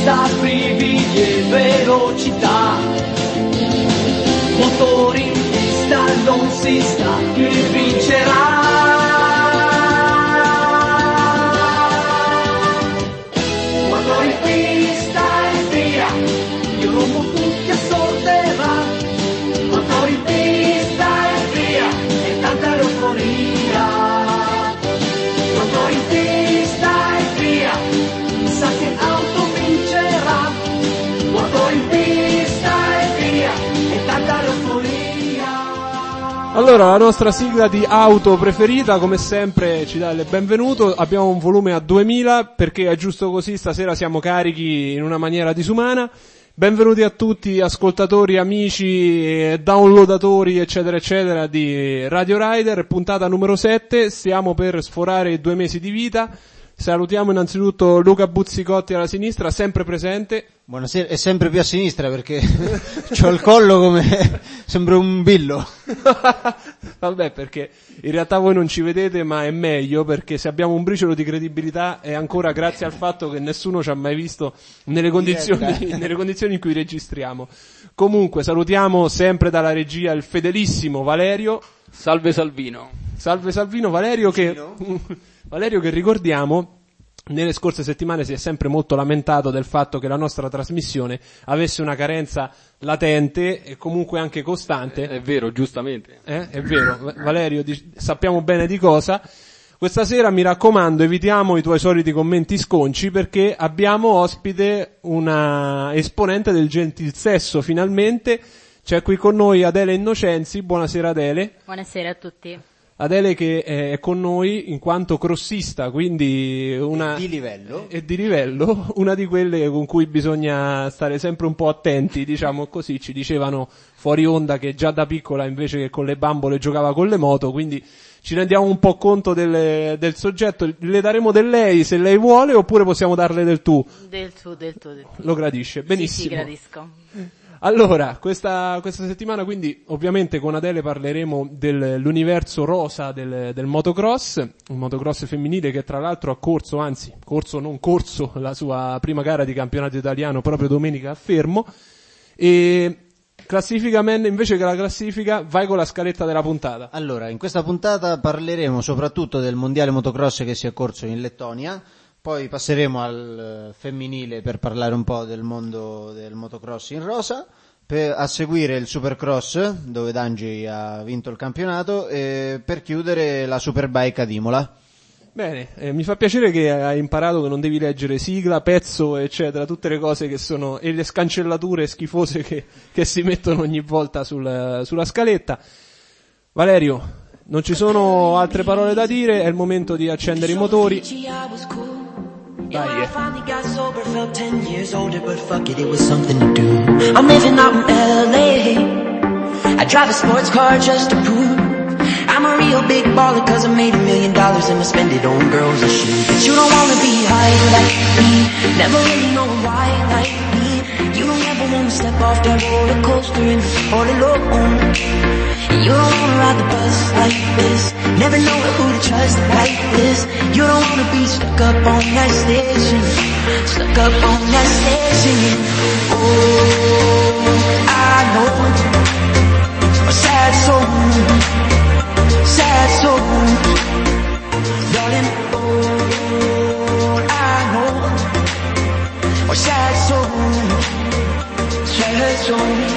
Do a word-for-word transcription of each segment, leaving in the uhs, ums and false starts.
pista, brividi e velocità. Motori in pista, non si sa chi vincerà. Motori in pista e via, io rompo tutti a sorteva. Motori in pista e via, e tanta euforia. Motori in pista e via, chissà che auto vincerà. Motori in pista e via, e tanta euforia. Allora, la nostra sigla di auto preferita, come sempre, ci dà il benvenuto. Abbiamo un volume a duemila, perché è giusto così, stasera siamo carichi in una maniera disumana. Benvenuti a tutti ascoltatori, amici, downloadatori, eccetera, eccetera, di Radio Rider, puntata numero sette. Stiamo per sforare due mesi di vita. Salutiamo innanzitutto Luca Buzzicotti alla sinistra, sempre presente. Buonasera, è sempre più a sinistra perché c'ho il collo come sembra un billo. Vabbè, perché in realtà voi non ci vedete, ma è meglio, perché se abbiamo un briciolo di credibilità è ancora grazie al fatto che nessuno ci ha mai visto nelle condizioni, nelle condizioni in cui registriamo. Comunque salutiamo sempre dalla regia il fedelissimo Valerio. Salve Salvino. Salve Salvino, Valerio che Valerio che ricordiamo nelle scorse settimane si è sempre molto lamentato del fatto che la nostra trasmissione avesse una carenza latente e comunque anche costante. È, è vero, giustamente. Eh? È vero, Valerio, di, sappiamo bene di cosa. Questa sera, mi raccomando, evitiamo i tuoi soliti commenti sconci, perché abbiamo ospite una esponente del gentil sesso, finalmente. C'è qui con noi Adele Innocenzi. Buonasera Adele. Buonasera a tutti. Adele che è con noi in quanto crossista, quindi una... Di livello. È di livello, una di quelle con cui bisogna stare sempre un po' attenti, diciamo così. Ci dicevano fuori onda che già da piccola invece che con le bambole giocava con le moto, quindi ci rendiamo un po' conto del, del soggetto. Le daremo del lei se lei vuole, oppure possiamo darle del tu? Del tu, del tu, del tu. Lo gradisce, benissimo. Sì, sì, gradisco. Allora, questa, questa settimana quindi ovviamente con Adele parleremo dell'universo rosa del, del motocross, un motocross femminile che tra l'altro ha corso, anzi, corso non corso, la sua prima gara di campionato italiano proprio domenica a Fermo. E classifica man, invece che la classifica, vai con la scaletta della puntata. Allora, in questa puntata parleremo soprattutto del mondiale motocross che si è corso in Lettonia. Poi passeremo al femminile per parlare un po' del mondo del motocross in rosa, per, a seguire il Supercross dove Dangi ha vinto il campionato e per chiudere la Superbike ad Imola. Bene, eh, mi fa piacere che hai imparato che non devi leggere sigla, pezzo, eccetera, tutte le cose che sono, e le scancellature schifose che, che si mettono ogni volta sul, sulla scaletta. Valerio, non ci sono altre parole da dire, è il momento di accendere i motori. Yeah, I finally got sober, felt ten years older, but fuck it, it was something to do. I'm living out in L A, I drive a sports car just to prove I'm a real big baller, cause I made a million dollars and I spend it on girls and shoes. But you don't wanna be high like me, never really know why like me. You don't ever wanna step off that roller coaster and all alone. You don't wanna ride the bus like this, never know who to trust like this. You don't wanna be stuck up on that station, stuck up on that station. Oh, I know, a sad soul, sad soul, darling. Oh, I know, a sad soul, sad soul.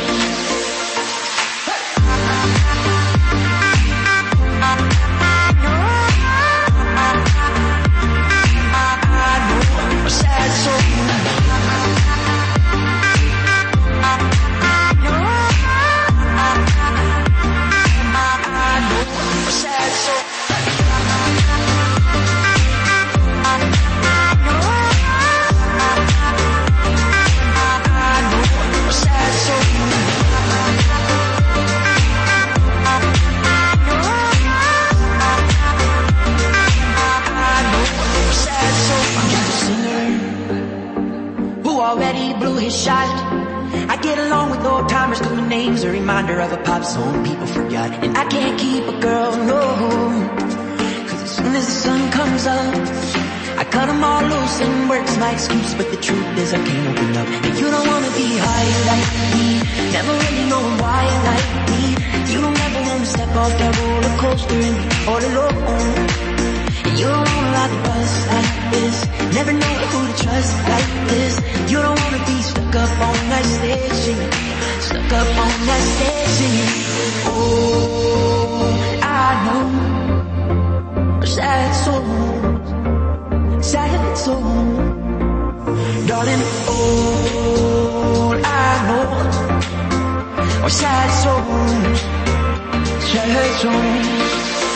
A reminder of a pop song people forgot. And I can't keep a girl, no, cause as soon as the sun comes up I cut them all loose and work's my excuse, but the truth is I can't open up. And you don't wanna be high like me, never really know why like me. You don't ever wanna step off that roller coaster and be all alone. And you don't wanna ride the bus like this, never know who to trust like this. You don't wanna be stuck up on that stage singing, stuck up on that stage singing. Oh, I know, sad soul, sad soul, darling. All I know are sad souls, sad souls.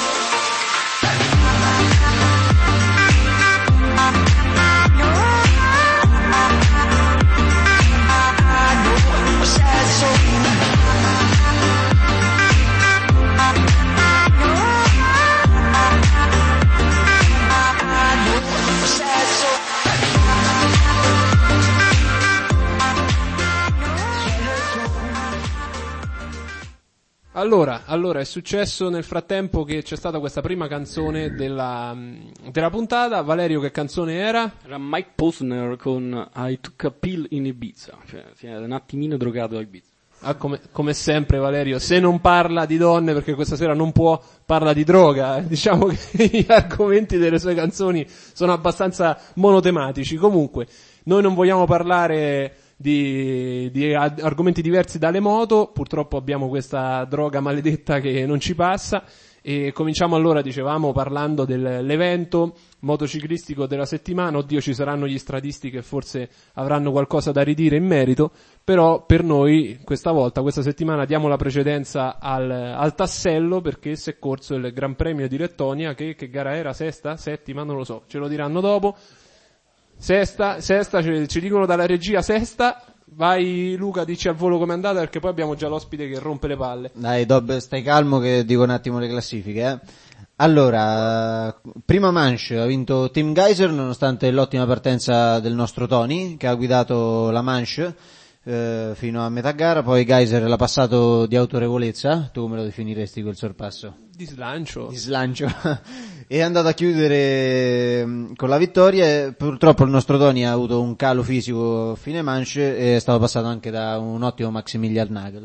Allora, allora, è successo nel frattempo che c'è stata questa prima canzone della, della puntata. Valerio, che canzone era? Era Mike Posner con I Took a Pill in Ibiza, cioè si è un attimino drogato a Ibiza. Ah, come, come sempre Valerio, se non parla di donne, perché questa sera non può, parla di droga. Diciamo che gli argomenti delle sue canzoni sono abbastanza monotematici. Comunque, noi non vogliamo parlare di, di argomenti diversi dalle moto, purtroppo abbiamo questa droga maledetta che non ci passa, e cominciamo allora, dicevamo, parlando dell'evento motociclistico della settimana. Oddio, ci saranno gli stradisti che forse avranno qualcosa da ridire in merito, però per noi questa volta, questa settimana, diamo la precedenza al, al tassello, perché si è corso il Gran Premio di Lettonia, che, che gara era? Sesta? Settima? Non lo so, ce lo diranno dopo. Sesta, sesta, ci, ci dicono dalla regia sesta. Vai Luca, dici al volo com'è andata, perché poi abbiamo già l'ospite che rompe le palle. Dai Dob, stai calmo che dico un attimo le classifiche, eh. Allora, prima manche ha vinto Tim Geiser nonostante l'ottima partenza del nostro Tony, che ha guidato la manche eh, fino a metà gara. Poi Geiser l'ha passato di autorevolezza. Tu come lo definiresti quel sorpasso? Di slancio. Di slancio. È andato a chiudere con la vittoria. Purtroppo il nostro Tony ha avuto un calo fisico a fine manche e è stato passato anche da un ottimo Maximilian Nagel.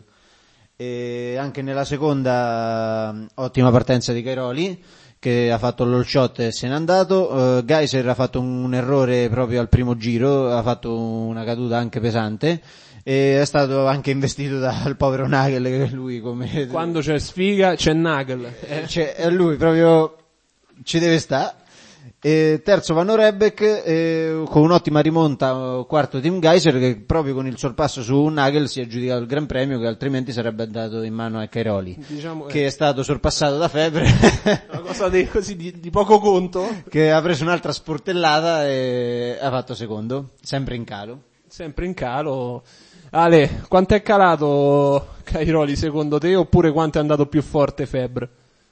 E anche nella seconda ottima partenza di Cairoli, che ha fatto l'all shot e se n'è andato. uh, Geiser ha fatto un, un errore proprio al primo giro, ha fatto una caduta anche pesante e è stato anche investito dal povero Nagel, che lui come... Quando c'è sfiga c'è Nagel, eh. Cioè, lui proprio ci deve stare. E terzo Vanno Rebek, eh, con un'ottima rimonta, quarto Tim Geiser, che proprio con il sorpasso su Nagel si è aggiudicato il Gran Premio, che altrimenti sarebbe andato in mano a Cairoli, diciamo, che eh. è stato sorpassato da Febre. Una cosa di, così di, di poco conto, che ha preso un'altra sportellata e ha fatto secondo, sempre in calo. Sempre in calo. Ale, quanto è calato Cairoli secondo te, oppure quanto è andato più forte Febre?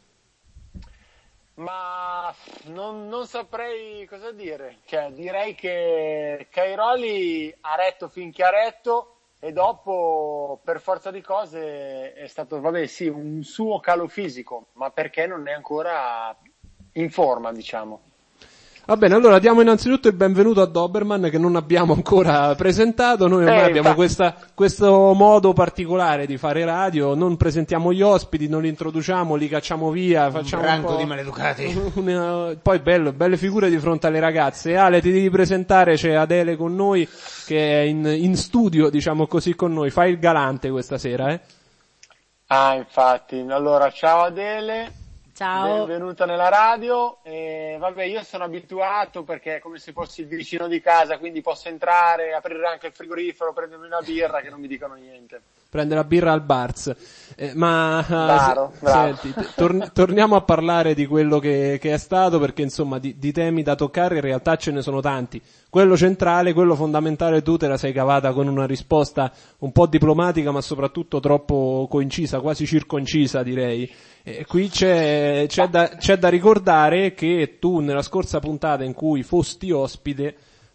Ma non, non saprei cosa dire, cioè direi che Cairoli ha retto finché ha retto e dopo per forza di cose è stato, vabbè sì, un suo calo fisico, ma perché non è ancora in forma, diciamo. Va bene, allora diamo innanzitutto il benvenuto a Doberman, che non abbiamo ancora presentato. Noi ormai eh, abbiamo questa, questo modo particolare di fare radio, non presentiamo gli ospiti, non li introduciamo, li cacciamo via, facciamo un branco po' di maleducati. Una, poi bello, belle figure di fronte alle ragazze. Ale, ti devi presentare, c'è Adele con noi, che è in, in studio, diciamo così, con noi. Fai il galante questa sera, eh? Ah, infatti. Allora, ciao Adele. Ciao. Benvenuta nella radio. E vabbè, io sono abituato perché è come se fossi il vicino di casa, quindi posso entrare, aprire anche il frigorifero, prendermi una birra che non mi dicono niente. Prende la birra al Barz. Eh, ma Bravo, se, bravo. senti, tor- torniamo a parlare di quello che, che è stato, perché insomma di, di temi da toccare in realtà ce ne sono tanti. Quello centrale, quello fondamentale, tu te la sei cavata con una risposta un po' diplomatica, ma soprattutto troppo coincisa, quasi circoncisa direi. E qui c'è, c'è, da, c'è da ricordare che tu nella scorsa puntata in cui fosti ospite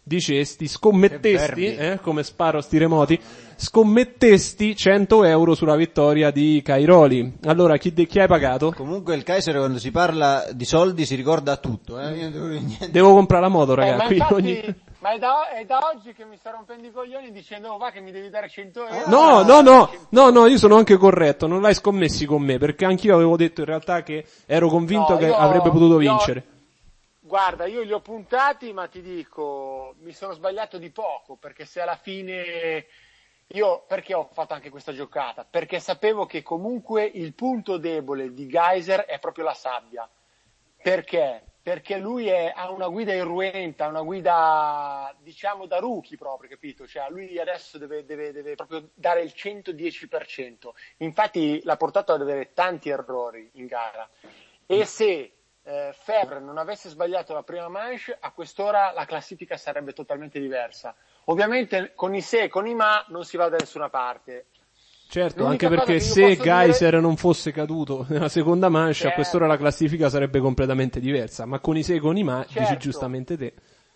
dicesti, scommettesti, eh, come sparo sti remoti, scommettesti cento euro sulla vittoria di Cairoli. Allora, chi, de- chi hai pagato? Comunque il Kaiser quando si parla di soldi si ricorda tutto, eh? Io devo- niente. Devo comprare la moto, Eh, ragazzi. ma quindi infatti, ogni- ma è da, è da oggi che mi sto rompendo i coglioni dicendo, oh, va che mi devi dare cento euro. No, no, no, no, no, io sono anche corretto, non l'hai scommessi con me, perché anch'io avevo detto in realtà che ero convinto No, che io- avrebbe potuto io- vincere. Guarda, io li ho puntati, ma ti dico, mi sono sbagliato di poco, perché se alla fine... Io perché ho fatto anche questa giocata? Perché sapevo che comunque il punto debole di Geiser è proprio la sabbia. Perché? Perché lui è, ha una guida irruenta, una guida, diciamo, da rookie proprio, capito? Cioè, lui adesso deve, deve, deve proprio dare il centodieci per cento. Infatti l'ha portato ad avere tanti errori in gara. E se eh, Febvre non avesse sbagliato la prima manche, a quest'ora la classifica sarebbe totalmente diversa. Ovviamente con i se e con i ma non si va da nessuna parte. Certo, L'unica anche perché cosa che io se posso Geiser dire- non fosse caduto nella seconda manche, a Certo. quest'ora la classifica sarebbe completamente diversa, ma con i se e con i ma, dici Certo. giustamente te.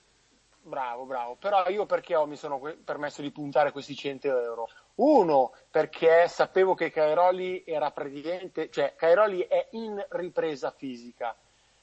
Bravo, bravo. Però io perché ho, mi sono que- permesso di puntare questi cento euro? Uno, perché sapevo che Cairoli era praticamente, cioè Cairoli è in ripresa fisica.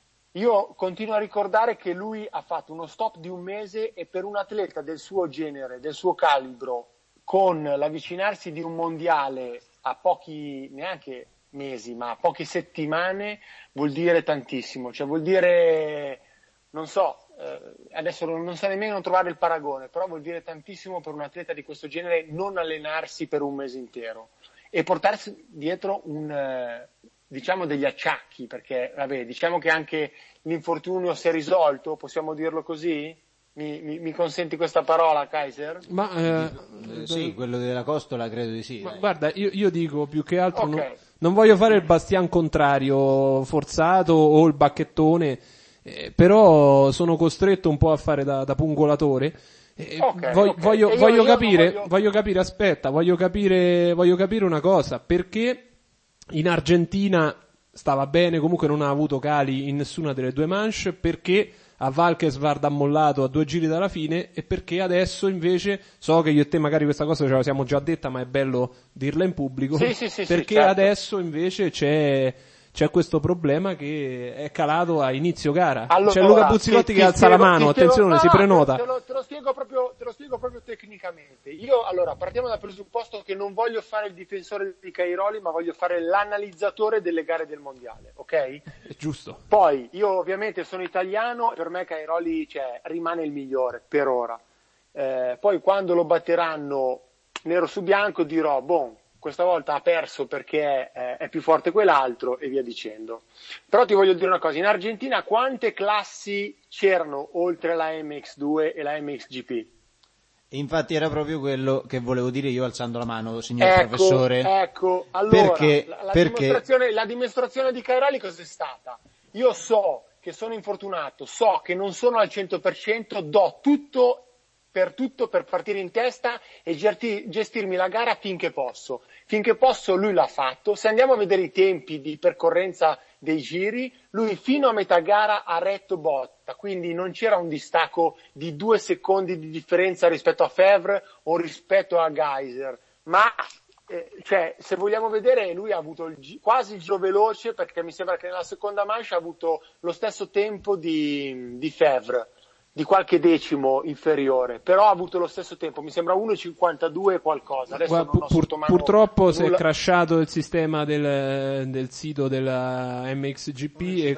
Io continuo a ricordare che lui ha fatto uno stop di un mese e per un atleta del suo genere, del suo calibro, con l'avvicinarsi di un mondiale a pochi, neanche mesi, ma a poche settimane, vuol dire tantissimo. Cioè vuol dire, non so, eh, adesso non, non so nemmeno trovare il paragone, però vuol dire tantissimo per un atleta di questo genere non allenarsi per un mese intero e portarsi dietro un, eh, diciamo degli acciacchi, perché vabbè, diciamo che anche l'infortunio si è risolto, possiamo dirlo così? Mi, mi, mi consenti questa parola, Kaiser? Ma, eh, Eh, sì, quello della Costola credo di sì. ma dai. guarda, io, io dico più che altro Ok. non, non voglio fare il bastian contrario forzato o il bacchettone, eh, però sono costretto un po' a fare da, da pungolatore. Eh, Ok, vog- ok. Voglio, E io- voglio io non capire, voglio- voglio capire, aspetta, voglio capire, voglio capire una cosa, perché in Argentina stava bene, comunque non ha avuto cali in nessuna delle due manche, perché a Valkenswaard ha mollato a due giri dalla fine e perché adesso invece, so che io e te magari questa cosa ce la siamo già detta, ma è bello dirla in pubblico, Sì, sì, sì, sì, perché certo. adesso invece c'è, c'è questo problema che è calato a inizio gara. Allora, c'è Luca Buzzilotti ti- che ti alza spiego- la mano, ti spiego- attenzione, no, si no, prenota. Te, te lo, te lo spiego proprio, te lo spiego proprio tecnicamente. Io, allora, partiamo dal presupposto che non voglio fare il difensore di Cairoli, ma voglio fare l'analizzatore delle gare del mondiale, ok? È giusto. Poi, io ovviamente sono italiano, per me Cairoli, cioè, rimane il migliore, per ora. Eh, poi quando lo batteranno nero su bianco dirò, boh, questa volta ha perso perché è, è più forte quell'altro e via dicendo. Però ti voglio dire una cosa, in Argentina quante classi c'erano oltre la M X due e la M X G P? E infatti era proprio quello che volevo dire io alzando la mano, signor Ecco, professore. ecco, allora, Perché- la, la perché- dimostrazione, la dimostrazione di Cairoli cos'è stata? Io so che sono infortunato, so che non sono al cento per cento, do tutto per tutto per partire in testa e gerti- gestirmi la gara finché posso. Finché posso lui l'ha fatto. Se andiamo a vedere i tempi di percorrenza dei giri, lui fino a metà gara ha retto botta, quindi non c'era un distacco di due secondi di differenza rispetto a Febvre o rispetto a Geiser, ma eh, cioè, se vogliamo vedere, lui ha avuto il gi- quasi il giro veloce, perché mi sembra che nella seconda manche ha avuto lo stesso tempo di, di Febvre, di qualche decimo inferiore, però ha avuto lo stesso tempo, mi sembra uno cinquantadue e qualcosa. Adesso Guarda, non ho pur- sotto mano purtroppo si è nulla. crashato il sistema del, del sito della M X G P e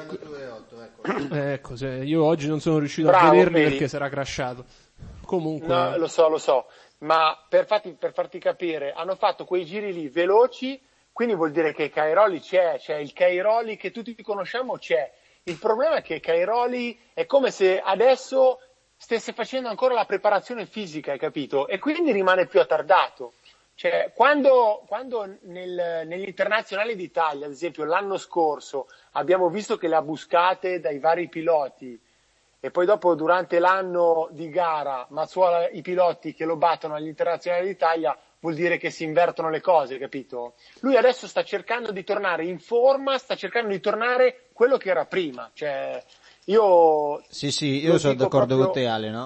ecco, se- io oggi non sono riuscito Bravo, a vederli vedi. perché si era crashato. Comunque, No, lo so, lo so, ma per farti, per farti capire, hanno fatto quei giri lì veloci, quindi vuol dire che Cairoli c'è, cioè il Cairoli che tutti conosciamo c'è. Il problema è che Cairoli è come se adesso stesse facendo ancora la preparazione fisica, hai capito? E quindi rimane più attardato. Cioè, quando, quando nel, negli internazionali d'Italia, ad esempio l'anno scorso, abbiamo visto che le ha buscate dai vari piloti e poi dopo durante l'anno di gara Mazzuola i piloti che lo battono agli internazionali d'Italia, vuol dire che si invertono le cose, capito? Lui adesso sta cercando di tornare in forma, sta cercando di tornare quello che era prima, cioè io Sì, sì, io lo sono dico d'accordo proprio- con te Ale, no?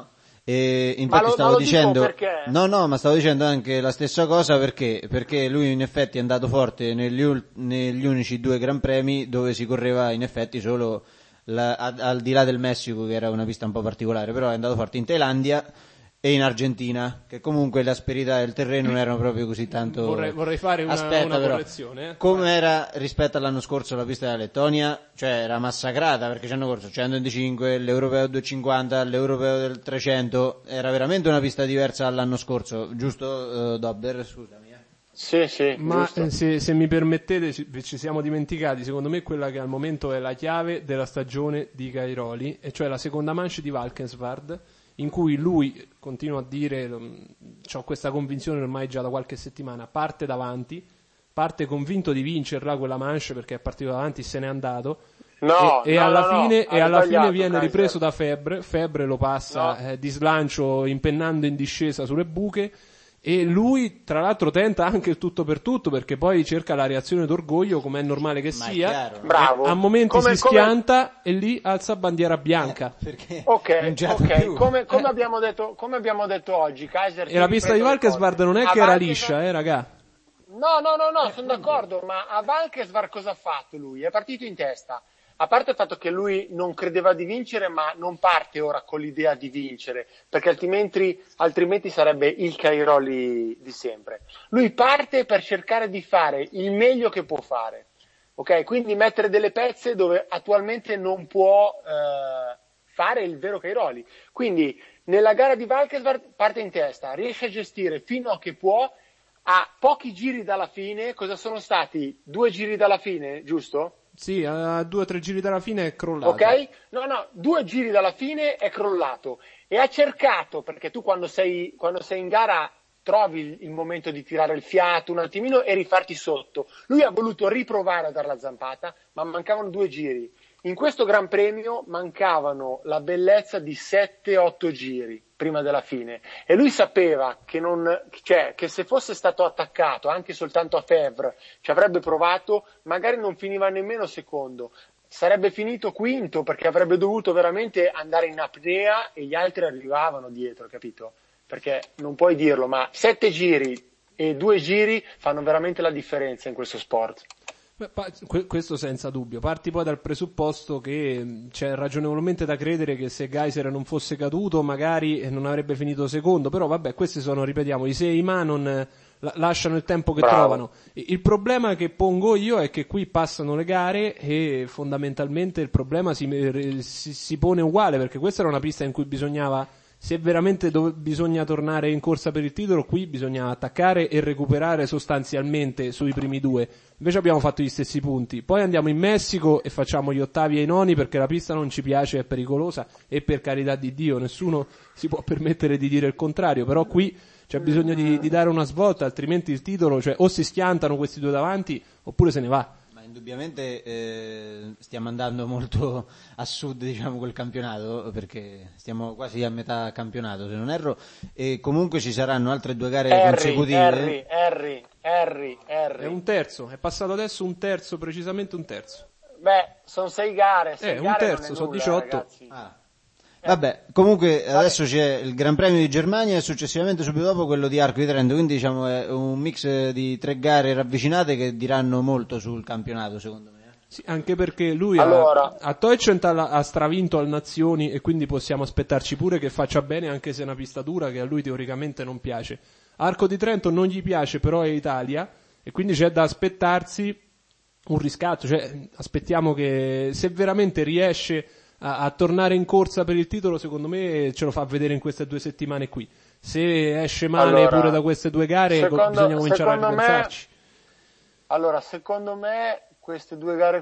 E infatti ma lo, stavo ma lo dicendo, dico perché... no no, ma stavo dicendo anche la stessa cosa perché, perché lui in effetti è andato forte negli, ul- negli unici due Gran Premi dove si correva in effetti solo la, a- al di là del Messico, che era una pista un po' particolare, però è andato forte in Thailandia e in Argentina, che comunque le asperità del terreno non erano proprio così tanto. Vorrei, vorrei fare una, Aspetta, una però, correzione. Eh? come era rispetto all'anno scorso la pista della Lettonia? Cioè era massacrata, perché ci hanno corso centoventicinque, l'Europeo duecentocinquanta, l'Europeo del trecento, era veramente una pista diversa dall'anno scorso, giusto uh, Dobber? Scusami. Eh. Sì, sì, Ma giusto. eh, se, se mi permettete, ci, ci siamo dimenticati, secondo me, quella che al momento è la chiave della stagione di Cairoli, e cioè la seconda manche di Valkenswaard, in cui lui, continuo a dire, ho questa convinzione ormai già da qualche settimana, parte davanti, parte convinto di vincerla quella manche perché è partito davanti, se n'è andato, No, e, e no, alla no, fine, no, e alla sbagliato, fine viene Kaiser. ripreso da Febre, Febre lo passa No. eh, di slancio impennando in discesa sulle buche, e lui tra l'altro tenta anche il tutto per tutto, perché poi cerca la reazione d'orgoglio, come è normale che Ma è sia, chiaro, no? Bravo. a momenti Come- si come- schianta e lì alza bandiera bianca. Perché Ok, non c'era ok, più. come, come abbiamo detto, come abbiamo detto oggi, Kaiser. E la pista di Valkenswaard non è che era liscia, eh raga. No, no, no, no, sono d'accordo, ma a Valkenswaard cosa ha fatto lui? È partito in testa. A parte il fatto che lui non credeva di vincere, ma non parte ora con l'idea di vincere, perché altrimenti, altrimenti sarebbe il Cairoli di sempre. Lui parte per cercare di fare il meglio che può fare, ok? Quindi mettere delle pezze dove attualmente non può eh, fare il vero Cairoli. Quindi nella gara di Valkenswaard parte in testa, riesce a gestire fino a che può, a pochi giri dalla fine. Cosa sono stati? Due giri dalla fine, giusto? Sì, a due o tre giri dalla fine è crollato. Ok? No, no, due giri dalla fine è crollato e ha cercato, perché tu quando sei, quando sei in gara trovi il, il momento di tirare il fiato un attimino e rifarti sotto. Lui ha voluto riprovare a dare la zampata, ma mancavano due giri. In questo Gran Premio mancavano la bellezza di sette otto giri prima della fine, e lui sapeva che non, cioè, che se fosse stato attaccato anche soltanto a Fevre ci avrebbe provato, magari non finiva nemmeno secondo, sarebbe finito quinto, perché avrebbe dovuto veramente andare in apnea e gli altri arrivavano dietro, capito? Perché non puoi dirlo, ma sette giri e due giri fanno veramente la differenza in questo sport. Beh, pa- que- questo senza dubbio. Parti poi dal presupposto che mh, c'è ragionevolmente da credere che se Geiser non fosse caduto magari eh, non avrebbe finito secondo, però vabbè, questi sono, ripetiamo, i sei ma non eh, la- lasciano il tempo che Bravo. trovano. I- Il problema che pongo io è che qui passano le gare e fondamentalmente il problema si, eh, si, si pone uguale, perché questa era una pista in cui bisognava, se veramente dove bisogna tornare in corsa per il titolo, qui bisogna attaccare e recuperare sostanzialmente sui primi due. Invece abbiamo fatto gli stessi punti. Poi andiamo in Messico e facciamo gli ottavi e i noni perché la pista non ci piace, è pericolosa, e per carità di Dio nessuno si può permettere di dire il contrario, però qui c'è bisogno di, di dare una svolta, altrimenti il titolo, cioè, o si schiantano questi due davanti oppure se ne va. Indubbiamente eh, stiamo andando molto a sud, diciamo, col campionato, perché stiamo quasi a metà campionato, se non erro, e comunque ci saranno altre due gare Harry, consecutive. Harry, Harry, Harry, Harry. È un terzo, è passato adesso un terzo, precisamente un terzo. Beh, sono sei gare, sei Eh, un gare terzo, non è sono nulla, diciotto. ragazzi. Ah. Vabbè, comunque adesso c'è il Gran Premio di Germania e successivamente subito dopo quello di Arco di Trento, quindi diciamo è un mix di tre gare ravvicinate che diranno molto sul campionato, secondo me. Sì, anche perché lui Allora. a, a Teucent ha, ha stravinto al Nazioni e quindi possiamo aspettarci pure che faccia bene, anche se è una pista dura che a lui teoricamente non piace. Arco di Trento non gli piace, però è Italia, e quindi c'è da aspettarsi un riscatto, cioè aspettiamo che se veramente riesce a, a tornare in corsa per il titolo, secondo me ce lo fa vedere in queste due settimane qui. Se esce male Allora, pure da queste due gare, secondo- bisogna cominciare a secondo me- ripensarci. Allora, secondo me queste due gare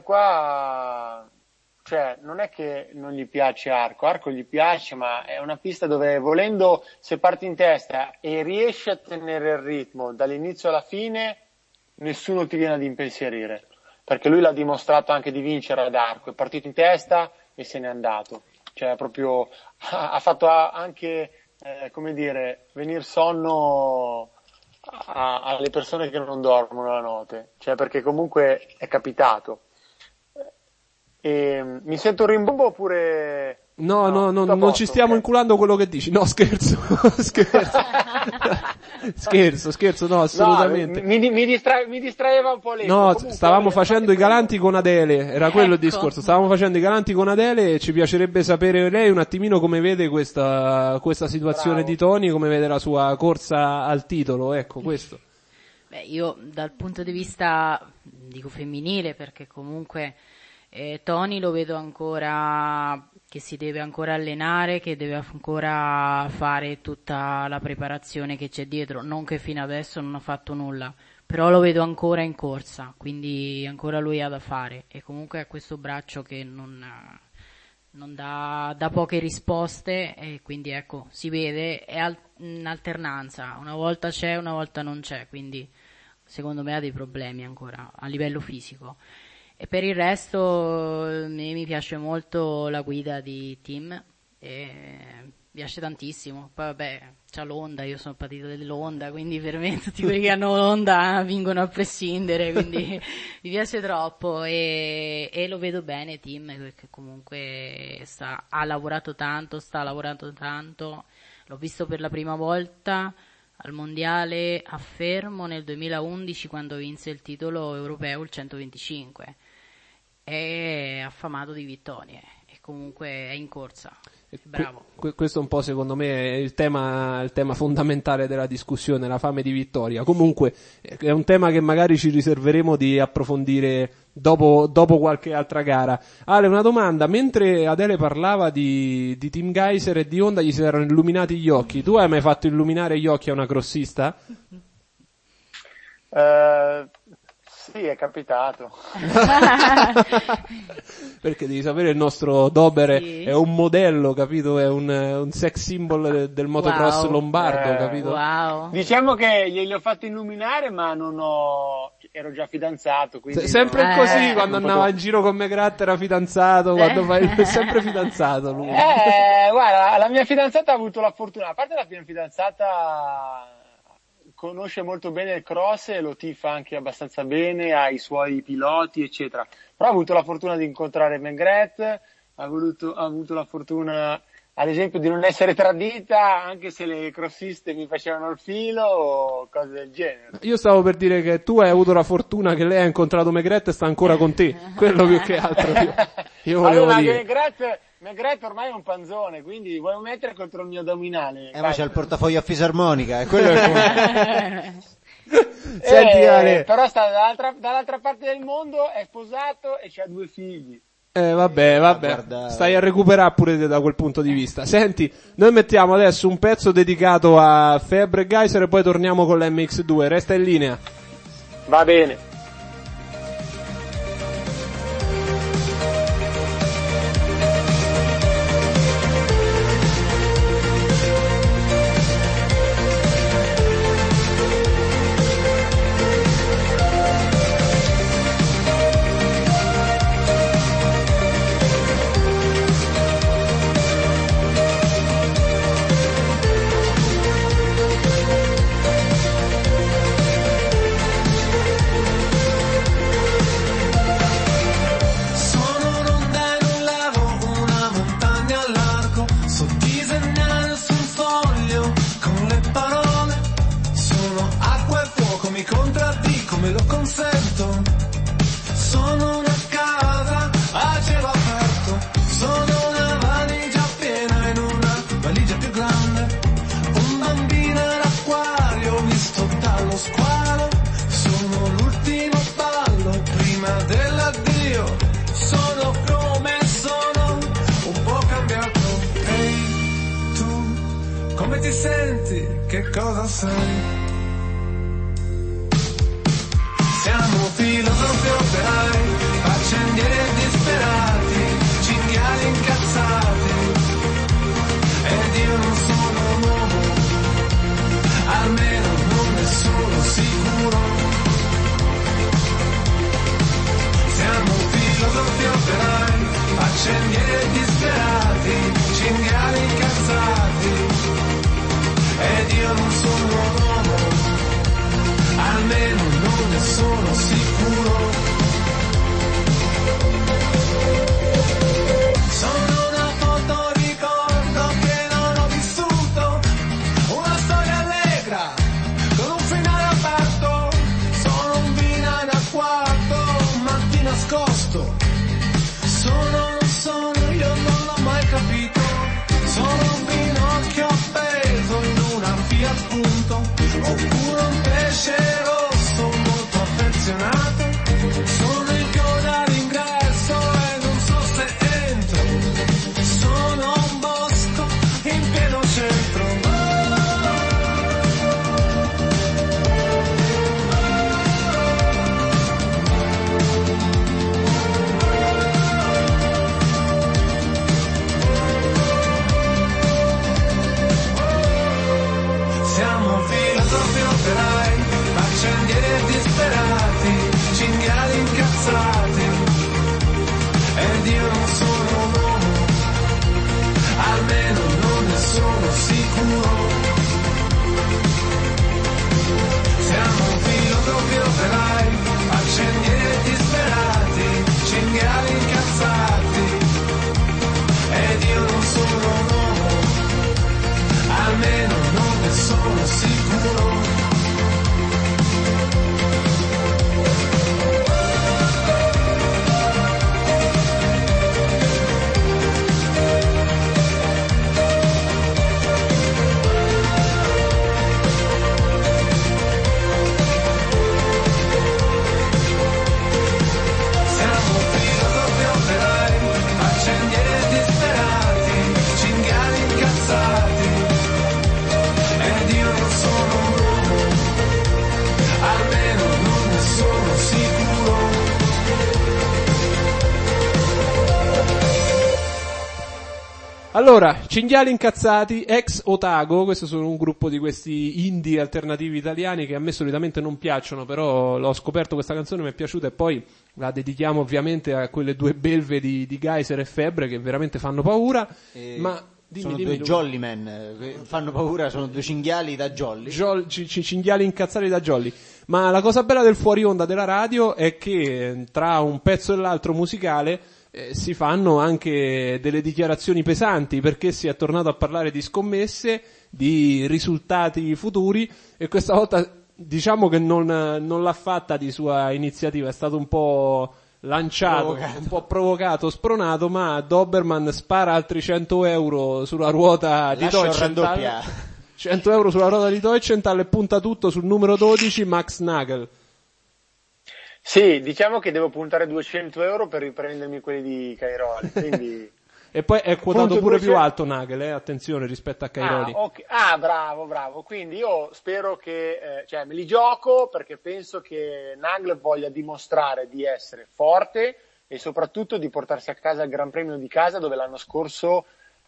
qua, cioè, non è che non gli piace Arco, Arco gli piace, ma è una pista dove, volendo, se parti in testa e riesci a tenere il ritmo dall'inizio alla fine, nessuno ti viene ad impensierire, perché lui l'ha dimostrato anche di vincere ad Arco, è partito in testa e se n'è andato, cioè proprio ha, ha fatto anche, eh, come dire, venir sonno a, alle persone che non dormono la notte, cioè perché comunque è capitato. E mi sento un rimbombo oppure No, no, no, tutto a non posto, ci stiamo ok. inculando quello che dici. No, scherzo, scherzo. scherzo, scherzo, no, assolutamente. No, mi, mi, mi, distra- mi distraeva un po' lì. No, Comunque, stavamo eh, facendo i galanti con Adele, era quello il Ecco. discorso, stavamo facendo i galanti con Adele e ci piacerebbe sapere lei un attimino come vede questa, questa situazione Bravo. di Tony, come vede la sua corsa al titolo, ecco, questo. Beh, io dal punto di vista, dico femminile, perché comunque eh, Tony lo vedo ancora che si deve ancora allenare, che deve ancora fare tutta la preparazione che c'è dietro, non che fino adesso non ha fatto nulla, però lo vedo ancora in corsa, quindi ancora lui ha da fare e comunque ha questo braccio che non, non dà, dà poche risposte e quindi ecco, si vede, è al- in alternanza, una volta c'è, una volta non c'è, quindi secondo me ha dei problemi ancora a livello fisico. E per il resto a me mi piace molto la guida di Tim, e mi piace tantissimo. Poi vabbè, c'ha l'Honda, io sono partito dell'Honda, quindi per me tutti quelli che hanno l'Honda vincono a prescindere, quindi mi piace troppo e, e lo vedo bene Tim, perché comunque sta, ha lavorato tanto, sta lavorando tanto, l'ho visto per la prima volta al mondiale a Fermo nel duemilaundici quando vinse il titolo europeo il centoventicinque. È affamato di vittorie e comunque è in corsa. Bravo. Que- questo un po' secondo me è il tema, il tema fondamentale della discussione, la fame di vittoria. Comunque è un tema che magari ci riserveremo di approfondire dopo, dopo qualche altra gara. Ale, una domanda, mentre Adele parlava di, di Team Geyser e di Honda gli si erano illuminati gli occhi, tu hai mai fatto illuminare gli occhi a una crossista? Eh, sì, è capitato. Perché devi sapere il nostro Dober Sì. è un modello, capito? È un, un sex symbol del motocross Wow. lombardo, Eh, capito? Wow. Diciamo che glieli ho fatti illuminare, ma non ho... ero già fidanzato, quindi... Se- sempre Eh, così, quando non andava potevo- in giro con McGrath era fidanzato, quando fai, è sempre fidanzato lui. Eh, guarda, la mia fidanzata ha avuto la fortuna, a parte la mia fidanzata conosce molto bene il cross e lo tifa anche abbastanza bene, ha i suoi piloti, eccetera. Però ha avuto la fortuna di incontrare McGrath, ha, voluto, ha avuto la fortuna, ad esempio, di non essere tradita, anche se le crossiste mi facevano il filo o cose del genere. Io stavo per dire che tu hai avuto la fortuna che lei ha incontrato McGrath e sta ancora con te, quello più che altro. Io, io volevo Vabbè, ma dire. McGrath, McGrath ormai è un panzone, quindi vuoi mettere contro il mio addominale? Eh, ma c'è il portafoglio a fisarmonica, e quello è il Senti Eh, Ale, però sta dall'altra, dall'altra parte del mondo, è sposato e c'ha due figli. eh, vabbè, vabbè, guarda- stai a recuperare pure te da quel punto di vista. Senti, noi mettiamo adesso un pezzo dedicato a Febre e Geyser e poi torniamo con l'M X due, resta in linea. Va bene. Sono un'onda in un lago, una montagna al largo, so disegnare su un foglio con le parole. Sono acqua e fuoco, mi contraddico, me lo consento. Sono una casa a cielo aperto, sono una valigia piena in una valigia più grande. Un bambino all'acquario visto dallo squalo, sono l'ultimo ballo prima dell'addio. Sono come sono, un po' cambiato. Ehi, tu, come ti senti? Che cosa sei? Siamo filosofi operai, faccendieri disperati, cinghiali incazzati. Ed io non sono un uomo, almeno non ne sono sicuro. Siamo filosofi operai, faccendieri disperati, cinghiali incazzati. Ed io non sono un uomo, almeno non ne sono sicuro. Sono una foto sono sicuro. Siamo filosofi operai, accendieri disperati, cinghiali incazzati, ed io non sono un uomo, almeno non ne sono sicuro. Allora, Cinghiali Incazzati, ex Otago, questo sono un gruppo di questi indie alternativi italiani che a me solitamente non piacciono, però l'ho scoperto questa canzone, mi è piaciuta e poi la dedichiamo ovviamente a quelle due belve di, di Geyser e Febbre che veramente fanno paura, E ma dimmi, sono dimmi, due tu. jolly men, eh, che fanno paura, sono due cinghiali da jolly. Jol- ci- ci- cinghiali incazzati da jolly. Ma la cosa bella del fuori onda della radio è che eh, tra un pezzo e l'altro musicale eh, si fanno anche delle dichiarazioni pesanti, perché si è tornato a parlare di scommesse, di risultati futuri, e questa volta diciamo che non, non l'ha fatta di sua iniziativa, è stato un po' lanciato, Provocato. un po' provocato, spronato, ma Doberman spara altri cento euro sulla ruota di Lascia Deutschenthal. raddoppiare. cento euro sulla ruota di Deutschenthal e punta tutto sul numero dodici, Max Nagel. Sì, diciamo che devo puntare duecento euro per riprendermi quelli di Cairoli, quindi... E poi è quotato Punto pure duecento più alto Nagel, eh, attenzione rispetto a Cairoli. Ah, ok. Ah, bravo, bravo. Quindi io spero che, eh, cioè me li gioco perché penso che Nagel voglia dimostrare di essere forte e soprattutto di portarsi a casa il Gran Premio di casa dove l'anno scorso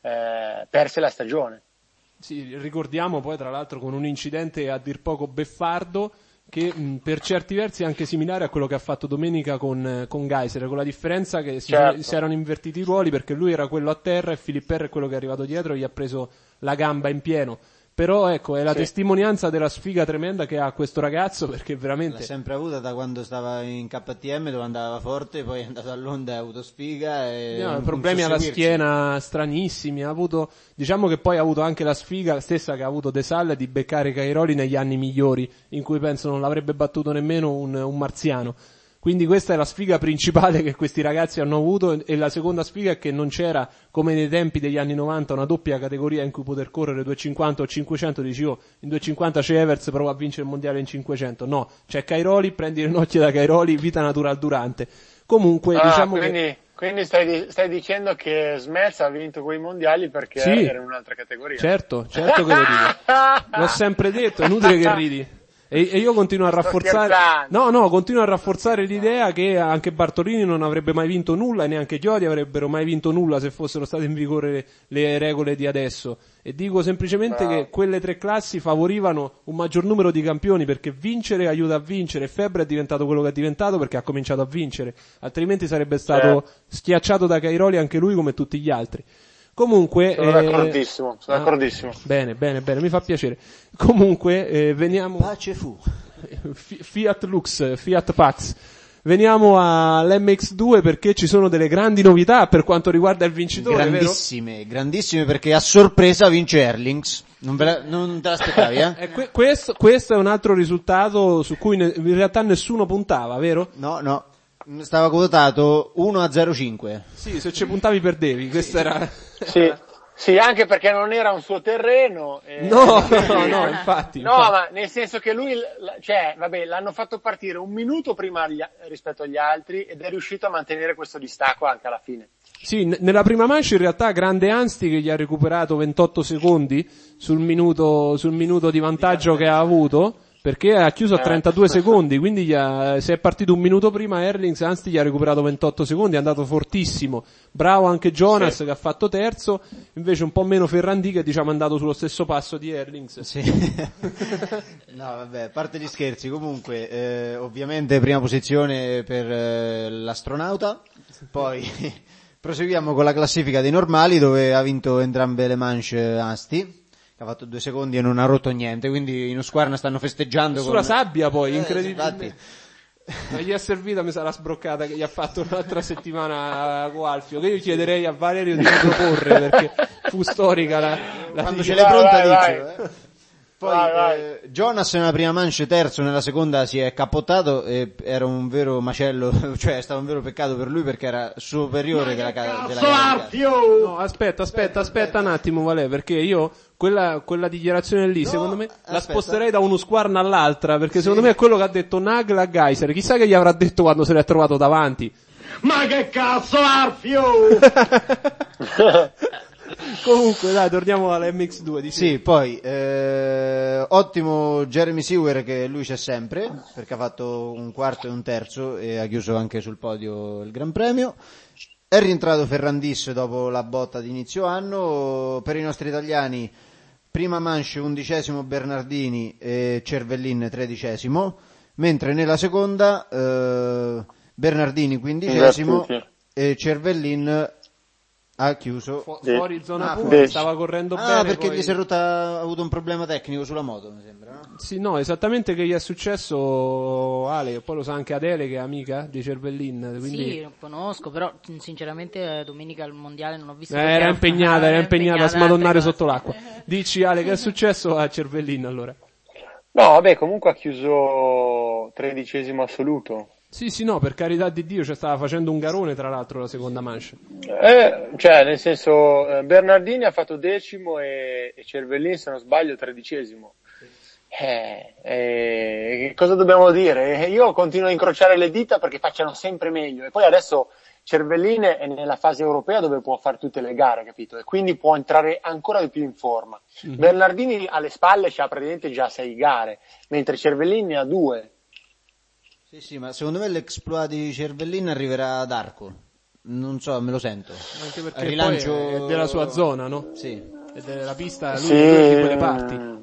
eh, perse la stagione. Sì, ricordiamo poi tra l'altro con un incidente a dir poco beffardo che mh, per certi versi è anche similare a quello che ha fatto domenica con, eh, con Geyser, con la differenza che si, Certo. si erano invertiti i ruoli perché lui era quello a terra e Filipper è quello che è arrivato dietro e gli ha preso la gamba in pieno. Però ecco, è la Sì. testimonianza della sfiga tremenda che ha questo ragazzo, perché L'ha veramente... sempre avuta da quando stava in K T M dove andava forte, poi è andato all'Honda e ha avuto sfiga e No, un- problemi un alla susseguirsi. schiena stranissimi, ha avuto, diciamo che poi ha avuto anche la sfiga stessa che ha avuto De Salle di beccare Cairoli negli anni migliori, in cui penso non l'avrebbe battuto nemmeno un, un marziano. Quindi questa è la sfiga principale che questi ragazzi hanno avuto, e la seconda sfiga è che non c'era, come nei tempi degli anni novanta, una doppia categoria in cui poter correre duecentocinquanta o cinquecento, dici oh, in duecentocinquanta c'è Evers, prova a vincere il mondiale in cinquecento. No, c'è Cairoli, prendi le nocchie da Cairoli, vita natural Durante. Comunque, Ah, diciamo quindi che... quindi stai, di- stai dicendo che Smets ha vinto quei mondiali perché Sì. era in un'altra categoria. Certo, certo che lo dico. L'ho sempre detto, è inutile che ridi. E, e io continuo a Sto rafforzare, scherzando. no, no, continuo a rafforzare l'idea che anche Bartolini non avrebbe mai vinto nulla e neanche Chiodi avrebbero mai vinto nulla se fossero state in vigore le regole di adesso. E dico semplicemente Bravo. che quelle tre classi favorivano un maggior numero di campioni, perché vincere aiuta a vincere. Febbre è diventato quello che è diventato perché ha cominciato a vincere, altrimenti sarebbe stato Certo. schiacciato da Cairoli anche lui come tutti gli altri. Comunque, Sono eh, d'accordissimo, sono ah, d'accordissimo. Bene, bene, bene, mi fa piacere. Comunque, eh, veniamo Pace fu. Fi- Fiat Lux, Fiat Pax. Veniamo all'M X due perché ci sono delle grandi novità per quanto riguarda il vincitore, vero? Grandissime, grandissime perché a sorpresa vince Erlings. Non, ve la- non te l'aspettavi, eh? E que- questo, questo è un altro risultato su cui ne- in realtà nessuno puntava, vero? No, no. Stava quotato uno a zero virgola cinque. Sì, se ci puntavi perdevi, questo era... Sì, sì, anche perché non era un suo terreno. e- No, no, no, infatti. No, infatti. ma nel senso che lui, l- cioè, vabbè, l'hanno fatto partire un minuto prima agli- rispetto agli altri ed è riuscito a mantenere questo distacco anche alla fine. Sì, n- nella prima manche in realtà grande Ansti che gli ha recuperato ventotto secondi sul minuto, sul minuto di vantaggio che ha avuto, perché ha chiuso a Eh. trentadue secondi, quindi gli ha, se è partito un minuto prima Erlings, Ansti gli ha recuperato ventotto secondi, è andato fortissimo. Bravo anche Jonas Sì. che ha fatto terzo, invece un po' meno Ferrandi che diciamo è andato sullo stesso passo di Erlings. Sì. No, vabbè, a parte gli scherzi, comunque, eh, ovviamente prima posizione per eh, l'astronauta, poi proseguiamo con la classifica dei normali dove ha vinto entrambe le manche Asti, che ha fatto due secondi e non ha rotto niente, quindi in Husqvarna stanno festeggiando Sulla con... sabbia poi, Eh, incredibilmente. infatti. Ma gli è servita, mi sa, la sbroccata che gli ha fatto un'altra settimana a Gualfio, che io chiederei a Valerio di riproporre, perché fu storica la, la Quando dice- ce l'hai Vai, pronta vai, dice, eh. Poi Vai, vai. eh, Jonas nella prima manche terzo, nella seconda si è cappottato e era un vero macello, cioè è stato un vero peccato per lui perché era superiore della, ca- della gara di gara. No, aspetta, aspetta, aspetta un attimo, Vale, perché io quella, quella dichiarazione lì, No, secondo me, la aspetta. sposterei da uno squarno all'altra, perché secondo me è quello che ha detto Nagel a Geiser. Chissà che gli avrà detto quando se l'è trovato davanti. Ma che cazzo Arfio! Comunque, dai, torniamo all'M X due. Di Sì, poi eh, ottimo Jeremy Sewer, che lui c'è sempre perché ha fatto un quarto e un terzo e ha chiuso anche sul podio il Gran Premio. È rientrato Ferrandis dopo la botta di inizio anno. Per i nostri italiani, prima manche undicesimo Bernardini e Cervellin tredicesimo, mentre nella seconda eh, Bernardini quindicesimo Invertiti. e Cervellin ha chiuso. Fu- De- fuori zona Ah, punti, de- stava correndo Ah, bene. perché poi- gli si è rotta, ha avuto un problema tecnico sulla moto, mi sembra, no? Sì, no, esattamente che gli è successo Ale, poi lo sa anche Adele che è amica di Cervellin, quindi Sì, lo conosco, però sinceramente eh, domenica al mondiale non ho visto. Eh, perché era impegnata, era impegnata a in smadonnare altre sotto cose. l'acqua. Dici Ale che è successo a Cervellin allora? No, vabbè, comunque ha chiuso tredicesimo assoluto. Sì, sì, no, per carità di Dio, cioè stava facendo un garone tra l'altro la seconda manche. Eh, cioè, nel senso, eh, Bernardini ha fatto decimo e, e Cervellin, se non sbaglio, tredicesimo. Eh, eh, che cosa dobbiamo dire? Eh, Io continuo a incrociare le dita perché facciano sempre meglio. E poi adesso Cervellin è nella fase europea dove può fare tutte le gare, capito? E quindi può entrare ancora di più in forma. Mm-hmm. Bernardini alle spalle c'ha praticamente già sei gare, mentre Cervellin ne ha due. Sì, sì, ma secondo me l'exploit di Cervellin arriverà ad Arco. Non so, me lo sento. Anche perché Rilancio... poi è della sua zona, no? Sì. È della pista, lui Sì, è di quelle parti.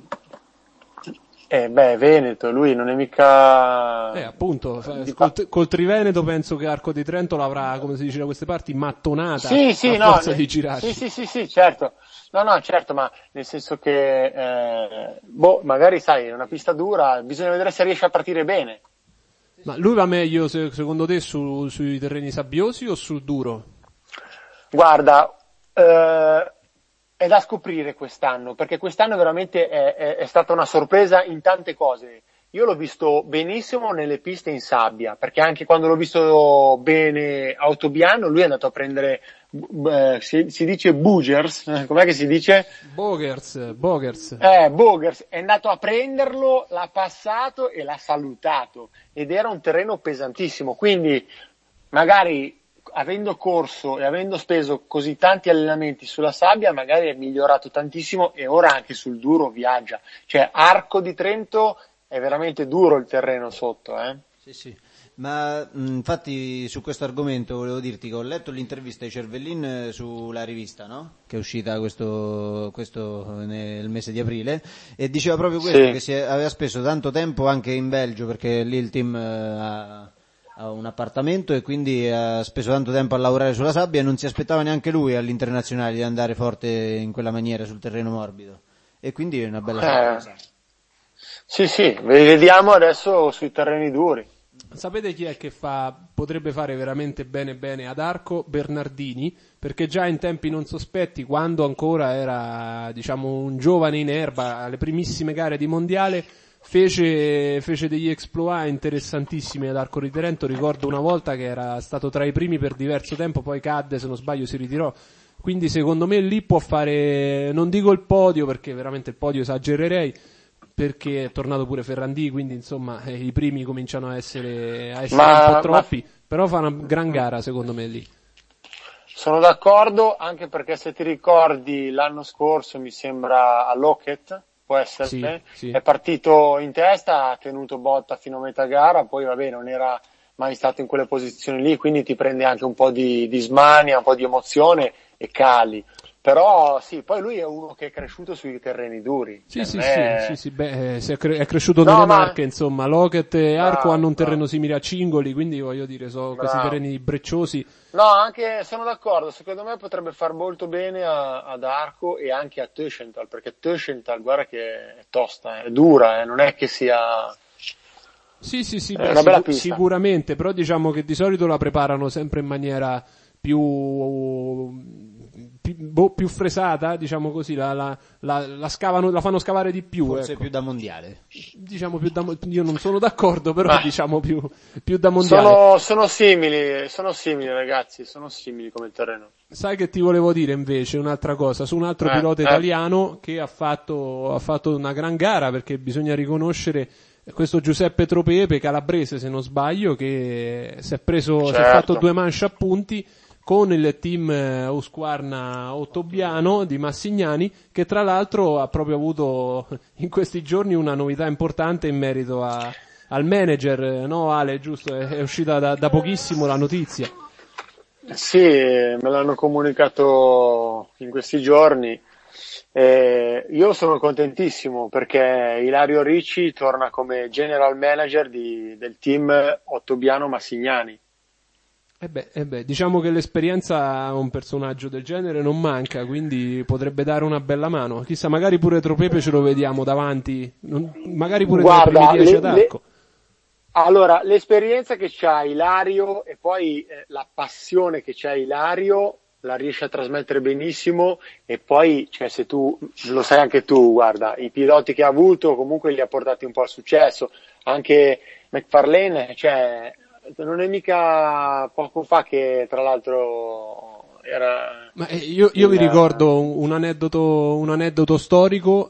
Eh, beh, Veneto, lui non è mica... Eh, appunto, fa- Di col, qua- col Triveneto penso che Arco di Trento l'avrà, come si dice da queste parti, mattonata Sì, sì, a no, forza ne- di girarci. sì, sì, sì, sì, certo. No, no, certo, ma nel senso che, eh, boh, magari sai, è una pista dura, bisogna vedere se riesce a partire bene. Ma lui va meglio, se- secondo te, su- sui terreni sabbiosi o sul duro? Guarda, eh, è da scoprire quest'anno, perché quest'anno veramente è, è, è stata una sorpresa in tante cose. Io l'ho visto benissimo nelle piste in sabbia, perché anche quando l'ho visto bene a Autobiano, lui è andato a prendere, eh, si, si dice boogers, eh, com'è che si dice? Bogers, Bogers. Eh, Bogers, è andato a prenderlo, l'ha passato e l'ha salutato, ed era un terreno pesantissimo, quindi magari avendo corso e avendo speso così tanti allenamenti sulla sabbia, magari è migliorato tantissimo e ora anche sul duro viaggia. Cioè, Arco di Trento è veramente duro il terreno sotto, eh. Sì, sì. Ma mh, infatti su questo argomento volevo dirti che ho letto l'intervista di Cervellin eh, sulla rivista, no? Che è uscita questo, questo nel mese di aprile, e diceva proprio questo, Sì. che si è- aveva speso tanto tempo anche in Belgio, perché lì il team eh, ha, ha un appartamento e quindi ha speso tanto tempo a lavorare sulla sabbia e non si aspettava neanche lui all'internazionale di andare forte in quella maniera sul terreno morbido. E quindi è una bella Eh. sorpresa. Sì, sì, vediamo adesso sui terreni duri. Sapete chi è che fa, potrebbe fare veramente bene bene ad Arco? Bernardini, perché già in tempi non sospetti, quando ancora era, diciamo, un giovane in erba, alle primissime gare di mondiale, fece, fece degli exploit interessantissimi ad Arco di Trento. Ricordo una volta che era stato tra i primi per diverso tempo, poi cadde, se non sbaglio si ritirò. Quindi secondo me lì può fare, non dico il podio, perché veramente il podio esagererei, perché è tornato pure Ferrandì, quindi insomma eh, i primi cominciano a essere, a essere Ma- un po' troppi, ma- però fa una gran gara secondo me lì. Sono d'accordo, anche perché se ti ricordi l'anno scorso, mi sembra a Lockett, può essere, Sì, sì. è partito in testa, ha tenuto botta fino a metà gara, poi vabbè non era mai stato in quelle posizioni lì, quindi ti prende anche un po' di, di smania, un po' di emozione e cali. Però sì, poi lui è uno che è cresciuto sui terreni duri. Sì, Cioè, sì, non sì, è- sì, sì, beh, eh, si è, cre- è cresciuto No, nelle ma- Marche, insomma, Lockett e Arco Bravo, hanno un terreno bravo. simile a Cingoli, quindi voglio dire, sono questi Bravo. terreni brecciosi. No, anche sono d'accordo, secondo me potrebbe far molto bene a- ad Arco e anche a Töschenthal, perché Töschenthal, guarda che è tosta, è dura, eh, non è che sia... Sì, sì, sì, È beh, una bella sicu- pista. sicuramente, però diciamo che di solito la preparano sempre in maniera più più, boh, più fresata, diciamo così, la, la, la, la scavano, la fanno scavare di più. Forse ecco. più da mondiale. Diciamo più da, io non sono d'accordo, però Beh, diciamo più, più da mondiale. Sono, sono simili, sono simili ragazzi, sono simili come terreno. Sai che ti volevo dire invece un'altra cosa, su un altro Eh, pilota eh. italiano che ha fatto, ha fatto una gran gara, perché bisogna riconoscere questo Giuseppe Tropepe, calabrese se non sbaglio, che si è preso, si è Certo. fatto due manche a punti con il team eh, Husqvarna Ottobiano di Massignani, che tra l'altro ha proprio avuto in questi giorni una novità importante in merito a, al manager, eh, no Ale, giusto? È, è uscita da, da pochissimo la notizia. Sì, me l'hanno comunicato in questi giorni. Eh, io sono contentissimo perché Ilario Ricci torna come general manager di, del team Ottobiano Massignani. Eh beh, eh beh, diciamo che l'esperienza a un personaggio del genere non manca, quindi potrebbe dare una bella mano. Chissà, magari pure Tropepe ce lo vediamo davanti, non, magari pure Guarda, tra i primi dieci le- ad arco. Allora, l'esperienza che c'ha Ilario e poi eh, la passione che c'ha Ilario la riesce a trasmettere benissimo, e poi, cioè, se tu, lo sai anche tu, guarda, i piloti che ha avuto comunque li ha portati un po' al successo, anche McFarlane, cioè, non è mica poco fa che tra l'altro era... Ma eh, io, io vi il- ricordo un, un aneddoto, un aneddoto storico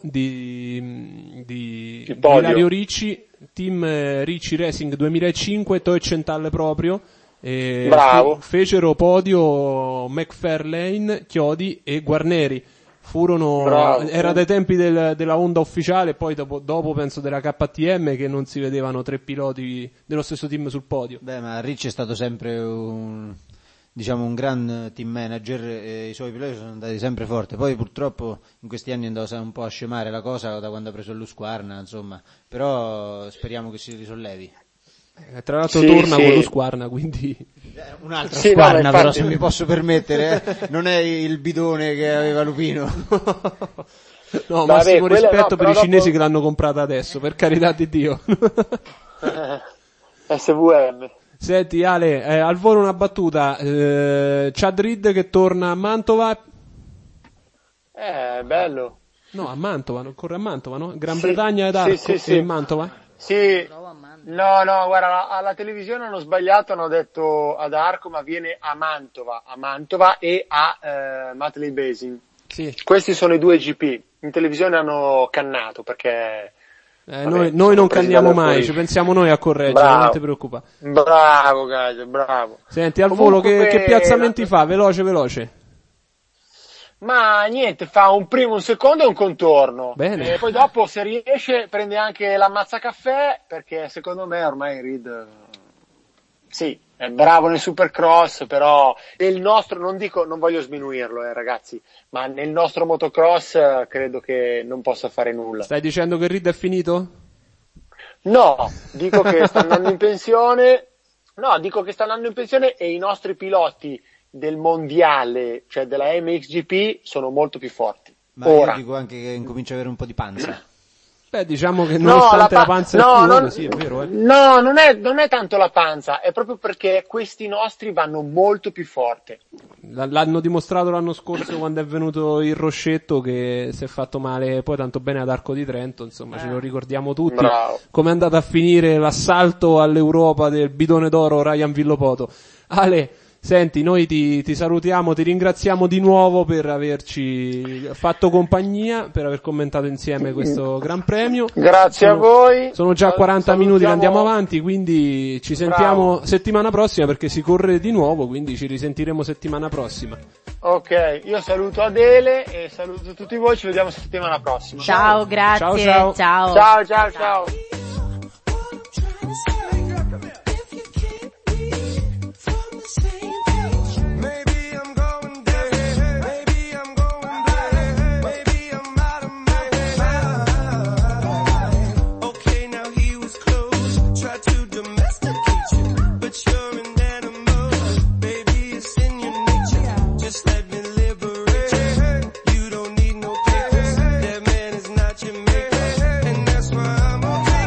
di, di, Il di podio. Ilario Ricci, team eh, Ricci Racing duemilacinque, Toe Cental proprio. E Bravo. fe- fecero podio McFarlane, Chiodi e Guarneri. Furono, Bravo. era dai tempi del, della Honda ufficiale, poi dopo, dopo penso della K T M, che non si vedevano tre piloti dello stesso team sul podio. Beh, ma Ricci è stato sempre un, diciamo, un gran team manager e i suoi piloti sono andati sempre forte. Poi purtroppo in questi anni è andata un po' a scemare la cosa da quando ha preso l'Husqvarna, insomma, però speriamo che si risollevi. Eh, tra l'altro Sì, torna sì. con lo Squarna, quindi... Un'altra Sì, no, Husqvarna, infatti- però, se mi posso permettere, eh. Non è il bidone che aveva Lupino. No, Vabbè, massimo quella rispetto no, per però i dopo- cinesi che l'hanno comprata adesso, per carità di Dio. S V M. Senti Ale, eh, al volo una battuta, eh, Chad Reed che torna a Mantova, Eh, bello. no a Mantova, non corre a Mantova, no? Gran Sì, Bretagna ed sì, Arco sì, sì. e Mantova? Sì, Provo a Mantova. no, no, guarda, alla televisione hanno sbagliato, hanno detto ad Arco, ma viene a Mantova, a Mantova e a eh, Matley Basin. Sì. Questi sono i due G P. In televisione hanno cannato perché... Eh, Vabbè, noi, sono noi non presi canniamo dalle mai, fuori. ci pensiamo noi a correggere, Bravo. non ti preoccupare. Bravo, Gaio, bravo. Senti, al Comunque, volo che, che piazzamenti la- fa? Veloce, veloce. Ma niente, fa un primo, un secondo e un contorno. Bene. E poi dopo, se riesce, prende anche l'ammazzacaffè, perché secondo me ormai Reed, eh, sì, è bravo nel supercross, però nel nostro, non dico, non voglio sminuirlo, eh, ragazzi, ma nel nostro motocross eh, credo che non possa fare nulla. Stai dicendo che Reed è finito? No, dico che sta andando in pensione, no, dico che sta andando in pensione e i nostri piloti del mondiale, cioè della M X G P, sono molto più forti. Ma Ora. io dico anche che incomincia ad avere un po' di panza. Beh, diciamo che No, nonostante la, pa- panza no, è più, non, sì, è vero, eh. no, non è, non è tanto la panza, è proprio perché questi nostri vanno molto più forte. L- L'hanno dimostrato l'anno scorso quando è venuto il Roscetto, che si è fatto male poi tanto bene ad Arco di Trento, insomma, ce lo ricordiamo tutti. Bravo. Come è andata a finire l'assalto all'Europa del bidone d'oro Ryan Villopoto. Ale, senti, noi ti, ti salutiamo, ti ringraziamo di nuovo per averci fatto compagnia, per aver commentato insieme questo Gran Premio. Grazie Sono- a voi. Sono già Sal- quaranta minuti che salutiamo- andiamo avanti, quindi ci sentiamo Bravo. settimana prossima perché si corre di nuovo, quindi ci risentiremo settimana prossima. Ok, io saluto Adele e saluto tutti voi, ci vediamo settimana prossima. Ciao, grazie. Ciao, ciao. Ciao, Ciao, ciao, ciao. Maybe I'm going down, maybe I'm going blind, maybe I'm out of my mind. Okay, now he was close, tried to domesticate you, but you're an animal, baby, it's in your nature. Just let me liberate you. You don't need no papers, that man is not your maker, and that's why I'm okay.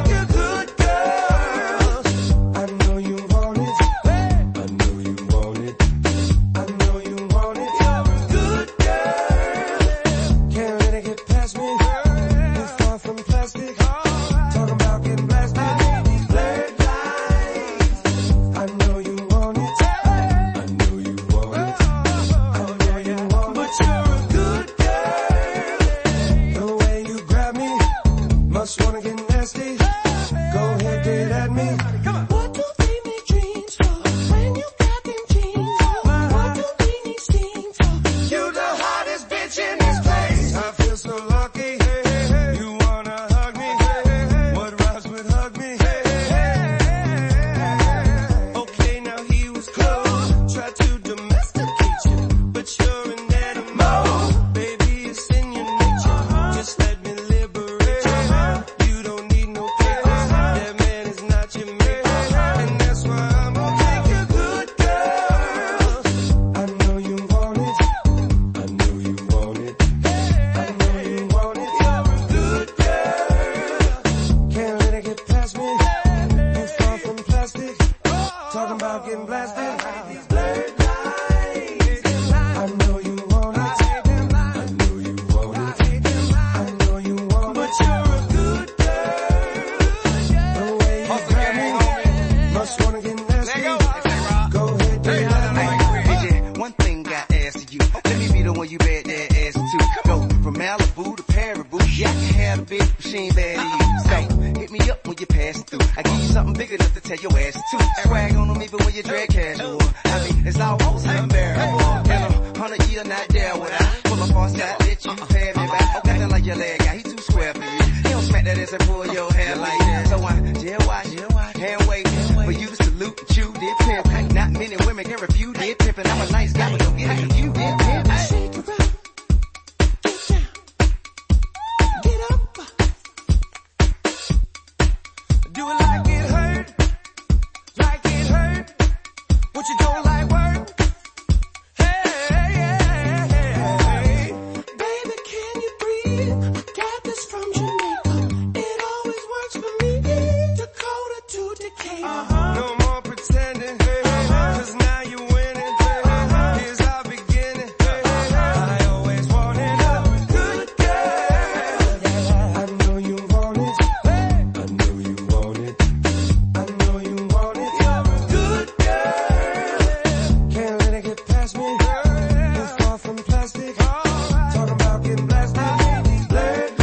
Must wanna get nasty. Go ahead, get at me. Come on. What do they make dreams for? When you got them jeans on. What do they need steam for? You the hottest bitch in this place. I feel so lucky. Hey, hey, hey. You wanna hug me? Hey, hey, hey. What rhymes with hug me? Hey, hey, hey. Okay, now he was close. Tried to domesticate you, but you're an animal. Baby, it's in your nature. Just let me liberate you. You don't need no papers. That man is not your mate. And that's why I'm gonna take you good, girl. I know you want it. I know you want it. I know you want it. You're a good girl. Can't let it get past me. You far from plastic. Talking about getting blasted. These blurred lines. I know you want it. I know you want it. I know you want it. But you're a good girl. The way you grab me. Must wanna get nasty. Go ahead, do that. Hey, D J, one thing I ask you. Let me be the one you bet that ass to. Go from Malibu to Paribu. Yeah, I can have a bitch, but she ain't bad to you. So, hit me up when you pass through. I give you something big enough to tell your ass to. Swag on them even when you drag casual. I mean, it's almost unbearable. In a hundred year not there would I pull up on side, let you pay me back. Okay, nothing like your leg guy, he too square for you. He don't smack that ass and pull your hair like that. So I jail watch, hand wait for you to salute and chew, did pimp. Ain't not many women can refute, did pimp. And I'm a nice guy, but don't get it confused, did pimp. Shake it up. Get down. Get up. Do it like it hurt. Like it hurt. What you don't like work? Hey, hey, hey, hey. Baby, can you breathe? Got this from Jamaica. It always works for me. Dakota to Decatur. No more pretending. Cause now you're winning. Here's our beginning. I always wanted a good girl. I know you want it. I know you want it. I know you want it. You're a good girl. Can't let it get past me. You're far from plastic. Talking about getting blasted. These blurred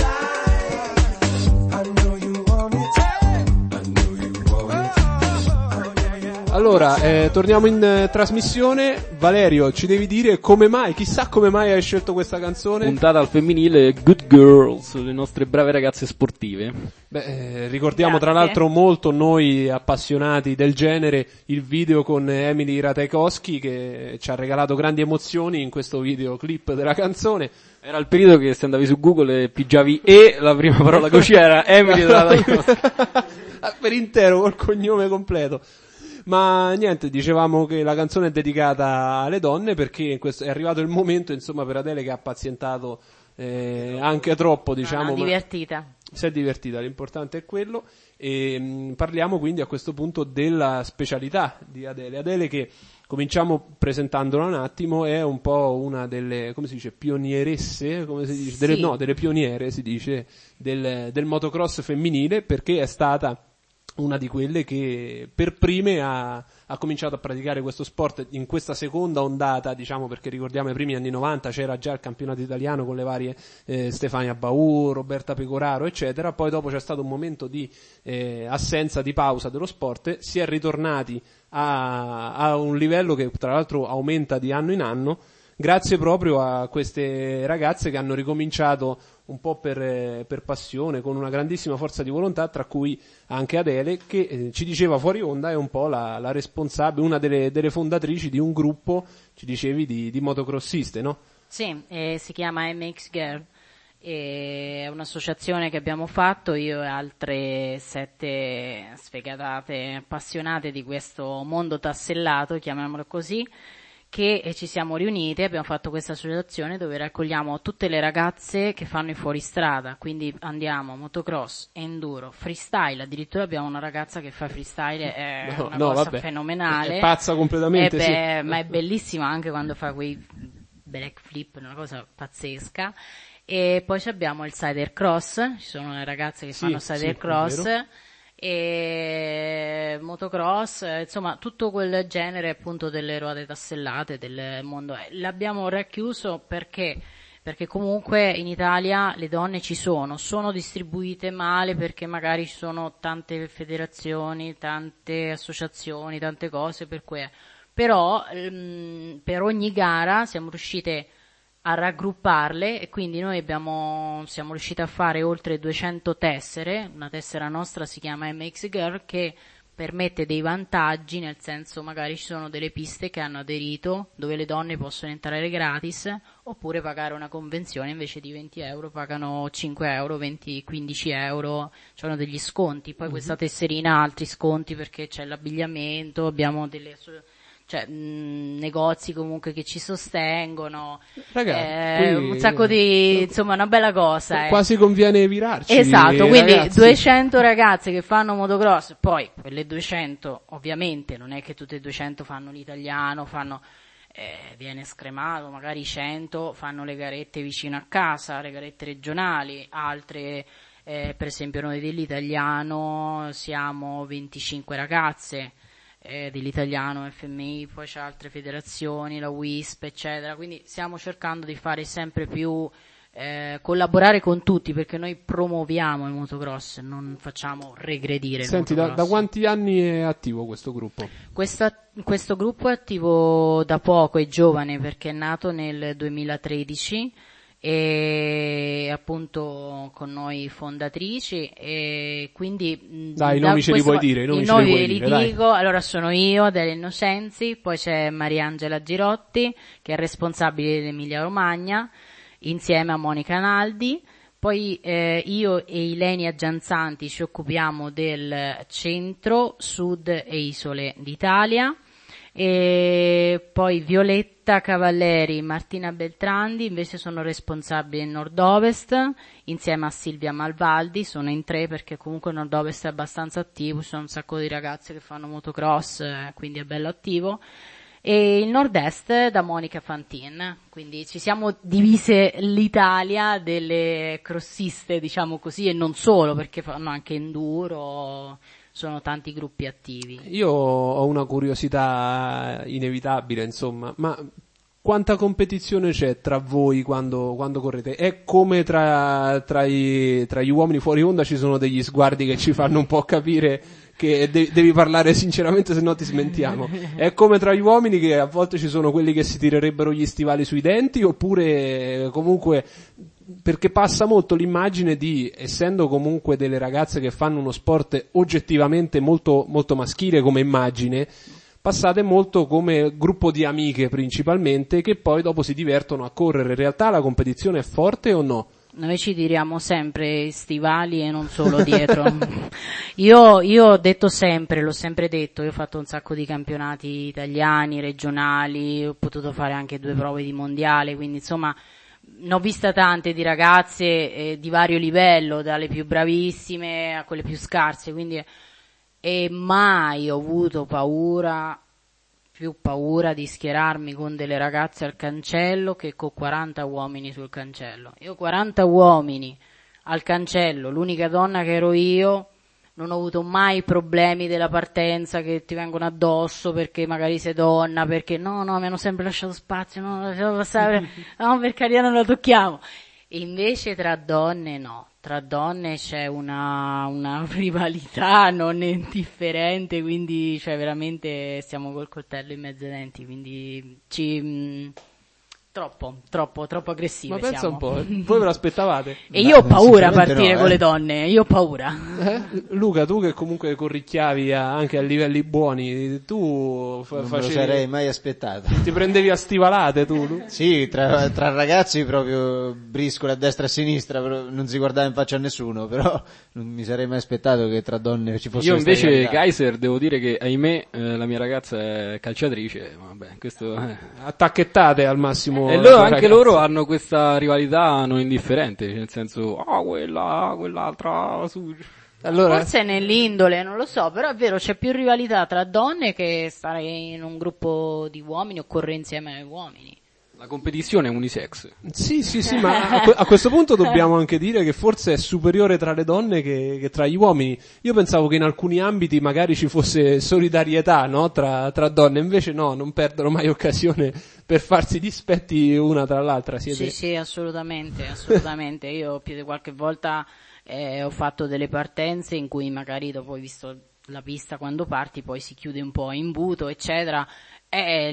lines. I know you want it. I know you want it. I know you want it. Allora, eh, torniamo in eh, trasmissione. Valerio, ci devi dire come mai, chissà come mai hai scelto questa canzone. Puntata al femminile, Good Girls, le nostre brave ragazze sportive. Beh, eh, ricordiamo tra Grazie. l'altro molto noi appassionati del genere il video con Emily Ratajkowski che ci ha regalato grandi emozioni in questo videoclip della canzone. Era il periodo che se andavi su Google e pigiavi E, la prima parola che usciva era Emily Ratajkowski. Per intero, col cognome completo. Ma niente, dicevamo che la canzone è dedicata alle donne perché in questo, è arrivato il momento, insomma, per Adele che ha pazientato eh, anche troppo, diciamo. No, no, ma divertita. si è divertita, l'importante è quello. E mh, parliamo quindi a questo punto della specialità di Adele. Adele che, cominciamo presentandola un attimo, è un po' una delle, come si dice, pionieresse, come si dice? Delle, Sì. no, delle pioniere, si dice, del, del motocross femminile, perché è stata una di quelle che per prime ha, ha cominciato a praticare questo sport in questa seconda ondata, diciamo, perché ricordiamo i primi anni novanta c'era già il campionato italiano con le varie eh, Stefania Bau, Roberta Pecoraro, eccetera. Poi dopo c'è stato un momento di eh, assenza, di pausa dello sport, si è ritornati a, a un livello che tra l'altro aumenta di anno in anno, grazie proprio a queste ragazze che hanno ricominciato un po' per, per passione, con una grandissima forza di volontà, tra cui anche Adele, che eh, ci diceva fuori onda è un po' la, la responsabile, una delle, delle fondatrici di un gruppo, ci dicevi, di, di motocrossiste, no? Sì, eh, si chiama M X Girl, è un'associazione che abbiamo fatto io e altre sette sfegatate appassionate di questo mondo tassellato, chiamiamolo così, che ci siamo riunite, abbiamo fatto questa associazione dove raccogliamo tutte le ragazze che fanno i fuoristrada, quindi andiamo motocross, enduro, freestyle, addirittura abbiamo una ragazza che fa freestyle, è No, una no, cosa vabbè. fenomenale. È pazza completamente, Eh beh, sì. ma è bellissima anche quando fa quei back flip, una cosa pazzesca. E poi abbiamo il cider cross, ci sono le ragazze che Sì, fanno sì, cider è cross, vero. e motocross, insomma tutto quel genere appunto delle ruote tassellate del mondo. L'abbiamo racchiuso perché perché comunque in Italia le donne ci sono, sono distribuite male perché magari ci sono tante federazioni, tante associazioni, tante cose, per cui è. Però ehm, per ogni gara siamo riuscite a raggrupparle e quindi noi abbiamo, siamo riusciti a fare oltre duecento tessere. Una tessera nostra si chiama M X Girl, che permette dei vantaggi, nel senso magari ci sono delle piste che hanno aderito dove le donne possono entrare gratis, oppure pagare una convenzione, invece di venti euro pagano cinque euro, venti, quindici euro, c'hanno degli sconti. Poi questa tesserina ha altri sconti perché c'è l'abbigliamento, abbiamo delle cioè mh, negozi comunque che ci sostengono, Ragazzi, eh, qui... un sacco di, insomma, una bella cosa. Eh. Quasi conviene virarci. Esatto, quindi ragazzi. duecento ragazze che fanno motocross, poi quelle duecento ovviamente non è che tutte e duecento fanno l'italiano, fanno, eh, viene scremato, magari cento fanno le garette vicino a casa, le garette regionali, altre, eh, per esempio noi dell'italiano siamo venticinque ragazze, eh, dell'italiano F M I, poi c'è altre federazioni, la W I S P, eccetera, quindi stiamo cercando di fare sempre più, eh, collaborare con tutti, perché noi promuoviamo il motocross, non facciamo regredire il Senti, da, motocross. da quanti anni è attivo questo gruppo? Questa, questo gruppo è attivo da poco, è giovane perché è nato nel duemilatredici, e appunto con noi fondatrici, e quindi dai, i da nomi ce li questo, puoi dire, i nomi i ce li nomi puoi ve li dire, dai. dico. Allora, sono io, Adele Innocenzi, poi c'è Mariangela Girotti che è responsabile dell'Emilia Romagna insieme a Monica Naldi, poi eh, io e Ilenia Gianzanti ci occupiamo del centro, sud e isole d'Italia, e poi Violetta Cavalleri, Martina Beltrandi invece sono responsabili del nord-ovest insieme a Silvia Malvaldi. Sono in tre perché comunque il nord-ovest è abbastanza attivo, ci sono un sacco di ragazze che fanno motocross, eh, quindi è bello attivo, e il nord-est da Monica Fantin. Quindi ci siamo divise l'Italia delle crossiste, diciamo così, e non solo, perché fanno anche enduro, sono tanti gruppi attivi. Io ho una curiosità inevitabile, insomma, ma quanta competizione c'è tra voi quando, quando correte? È come tra, tra, i, tra gli uomini fuori onda, ci sono degli sguardi che ci fanno un po' capire che de- devi parlare sinceramente, se no ti smentiamo. È come tra gli uomini, che a volte ci sono quelli che si tirerebbero gli stivali sui denti, oppure comunque... Perché passa molto l'immagine di, essendo comunque delle ragazze che fanno uno sport oggettivamente molto, molto maschile come immagine, passate molto come gruppo di amiche principalmente, che poi dopo si divertono a correre. In realtà la competizione è forte o no? Noi ci tiriamo sempre stivali e non solo dietro. io, io ho detto sempre, l'ho sempre detto, io ho fatto un sacco di campionati italiani, regionali, ho potuto fare anche due prove di mondiale, quindi insomma ne ho vista tante di ragazze eh, di vario livello, dalle più bravissime a quelle più scarse, quindi e mai ho avuto paura, più paura di schierarmi con delle ragazze al cancello che con quaranta uomini sul cancello. Io quaranta uomini al cancello, l'unica donna che ero io, non ho avuto mai problemi della partenza che ti vengono addosso perché magari sei donna, perché no, no, mi hanno sempre lasciato spazio, no, lasciato passare, no, per carità non la tocchiamo. E invece tra donne no, tra donne c'è una, una rivalità non indifferente, quindi cioè veramente stiamo col coltello in mezzo ai denti, quindi ci... Mh, Troppo, troppo, troppo aggressive. Ma pensa siamo. un po', voi ve l'aspettavate? E io ho paura a sicuramente partire no, eh. con le donne, io ho paura. Eh? Luca, tu che comunque corricchiavi a- anche a livelli buoni, tu fa- Non me lo facevi, sarei mai aspettato. ti prendevi a stivalate tu? Lu? Sì, tra, tra ragazzi proprio briscole a destra e a sinistra, però non si guardava in faccia a nessuno, però non mi sarei mai aspettato che tra donne ci fosse Io questa invece, rivalità. Kaiser, devo dire che ahimè eh, la mia ragazza è calciatrice, vabbè, questo... Eh. Attacchettate al massimo. E la loro, tua anche ragazza. loro hanno questa rivalità non indifferente, nel senso, ah, quella, quell'altra, su... Allora, Forse nell'indole, non lo so, però è vero, c'è più rivalità tra donne che stare in un gruppo di uomini o correre insieme ai uomini. La competizione è unisex. Sì, sì, sì, ma a, a questo punto dobbiamo anche dire che forse è superiore tra le donne che, che tra gli uomini. Io pensavo che in alcuni ambiti magari ci fosse solidarietà, no? Tra, tra donne, invece no, non perdono mai occasione per farsi dispetti una tra l'altra. Siete... Sì, sì, assolutamente, assolutamente. Io più di qualche volta eh, ho fatto delle partenze in cui magari dopo hai visto la pista quando parti, poi si chiude un po' in buto, eccetera. E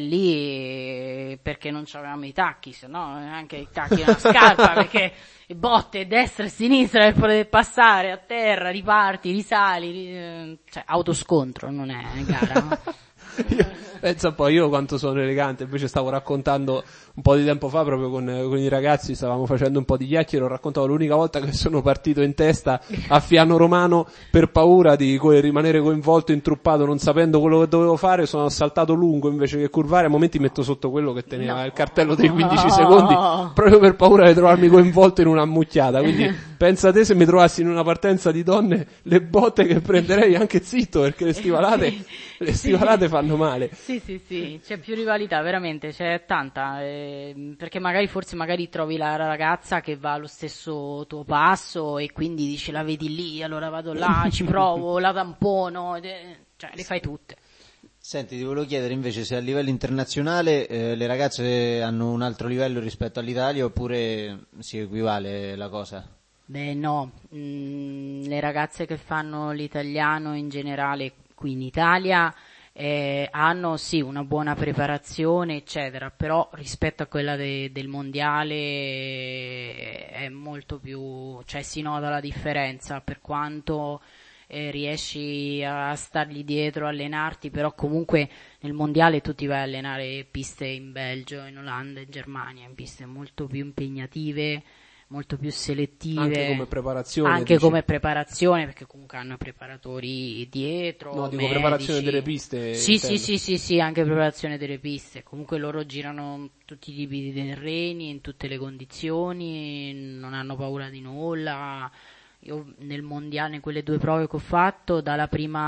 lì perché non c'avevamo i tacchi, se no anche i tacchi nella scarpa, perché botte destra e sinistra per poter passare a terra, riparti, risali, ri... cioè autoscontro, non è gara, no? Pensa un po', io quanto sono elegante, invece stavo raccontando un po' di tempo fa proprio con, con i ragazzi, stavamo facendo un po' di chiacchiere, ho raccontato l'unica volta che sono partito in testa a Fiano Romano per paura di co- rimanere coinvolto, intruppato, non sapendo quello che dovevo fare, sono saltato lungo invece che curvare, a momenti metto sotto quello che teneva No. il cartello dei quindici secondi, proprio per paura di trovarmi coinvolto in una ammucchiata, quindi pensa te se mi trovassi in una partenza di donne, le botte che prenderei anche zitto, perché le stivalate, le stivalate fanno male. Sì, sì, sì, c'è più rivalità, veramente, c'è tanta, eh, perché magari forse magari trovi la ragazza che va allo stesso tuo passo e quindi dici la vedi lì, allora vado là, ci provo, la tampono, ed è- cioè le fai tutte. Senti, ti volevo chiedere invece se a livello internazionale eh, le ragazze hanno un altro livello rispetto all'Italia oppure si equivale la cosa? Beh no, mm, le ragazze che fanno l'italiano in generale qui in Italia eh, hanno sì una buona preparazione eccetera, però rispetto a quella de- del mondiale eh, è molto più, cioè si nota la differenza per quanto eh, riesci a stargli dietro, allenarti, però comunque nel mondiale tu ti vai a allenare piste in Belgio, in Olanda, in Germania, in piste molto più impegnative, molto più selettive, Anche come preparazione, anche dici? come preparazione, perché comunque hanno preparatori dietro, No, dico medici. preparazione delle piste, Sì, intendo. sì, sì, sì, sì, anche preparazione delle piste. Comunque loro girano tutti i tipi di terreni, in tutte le condizioni, non hanno paura di nulla. Io nel mondiale, in quelle due prove che ho fatto, dalla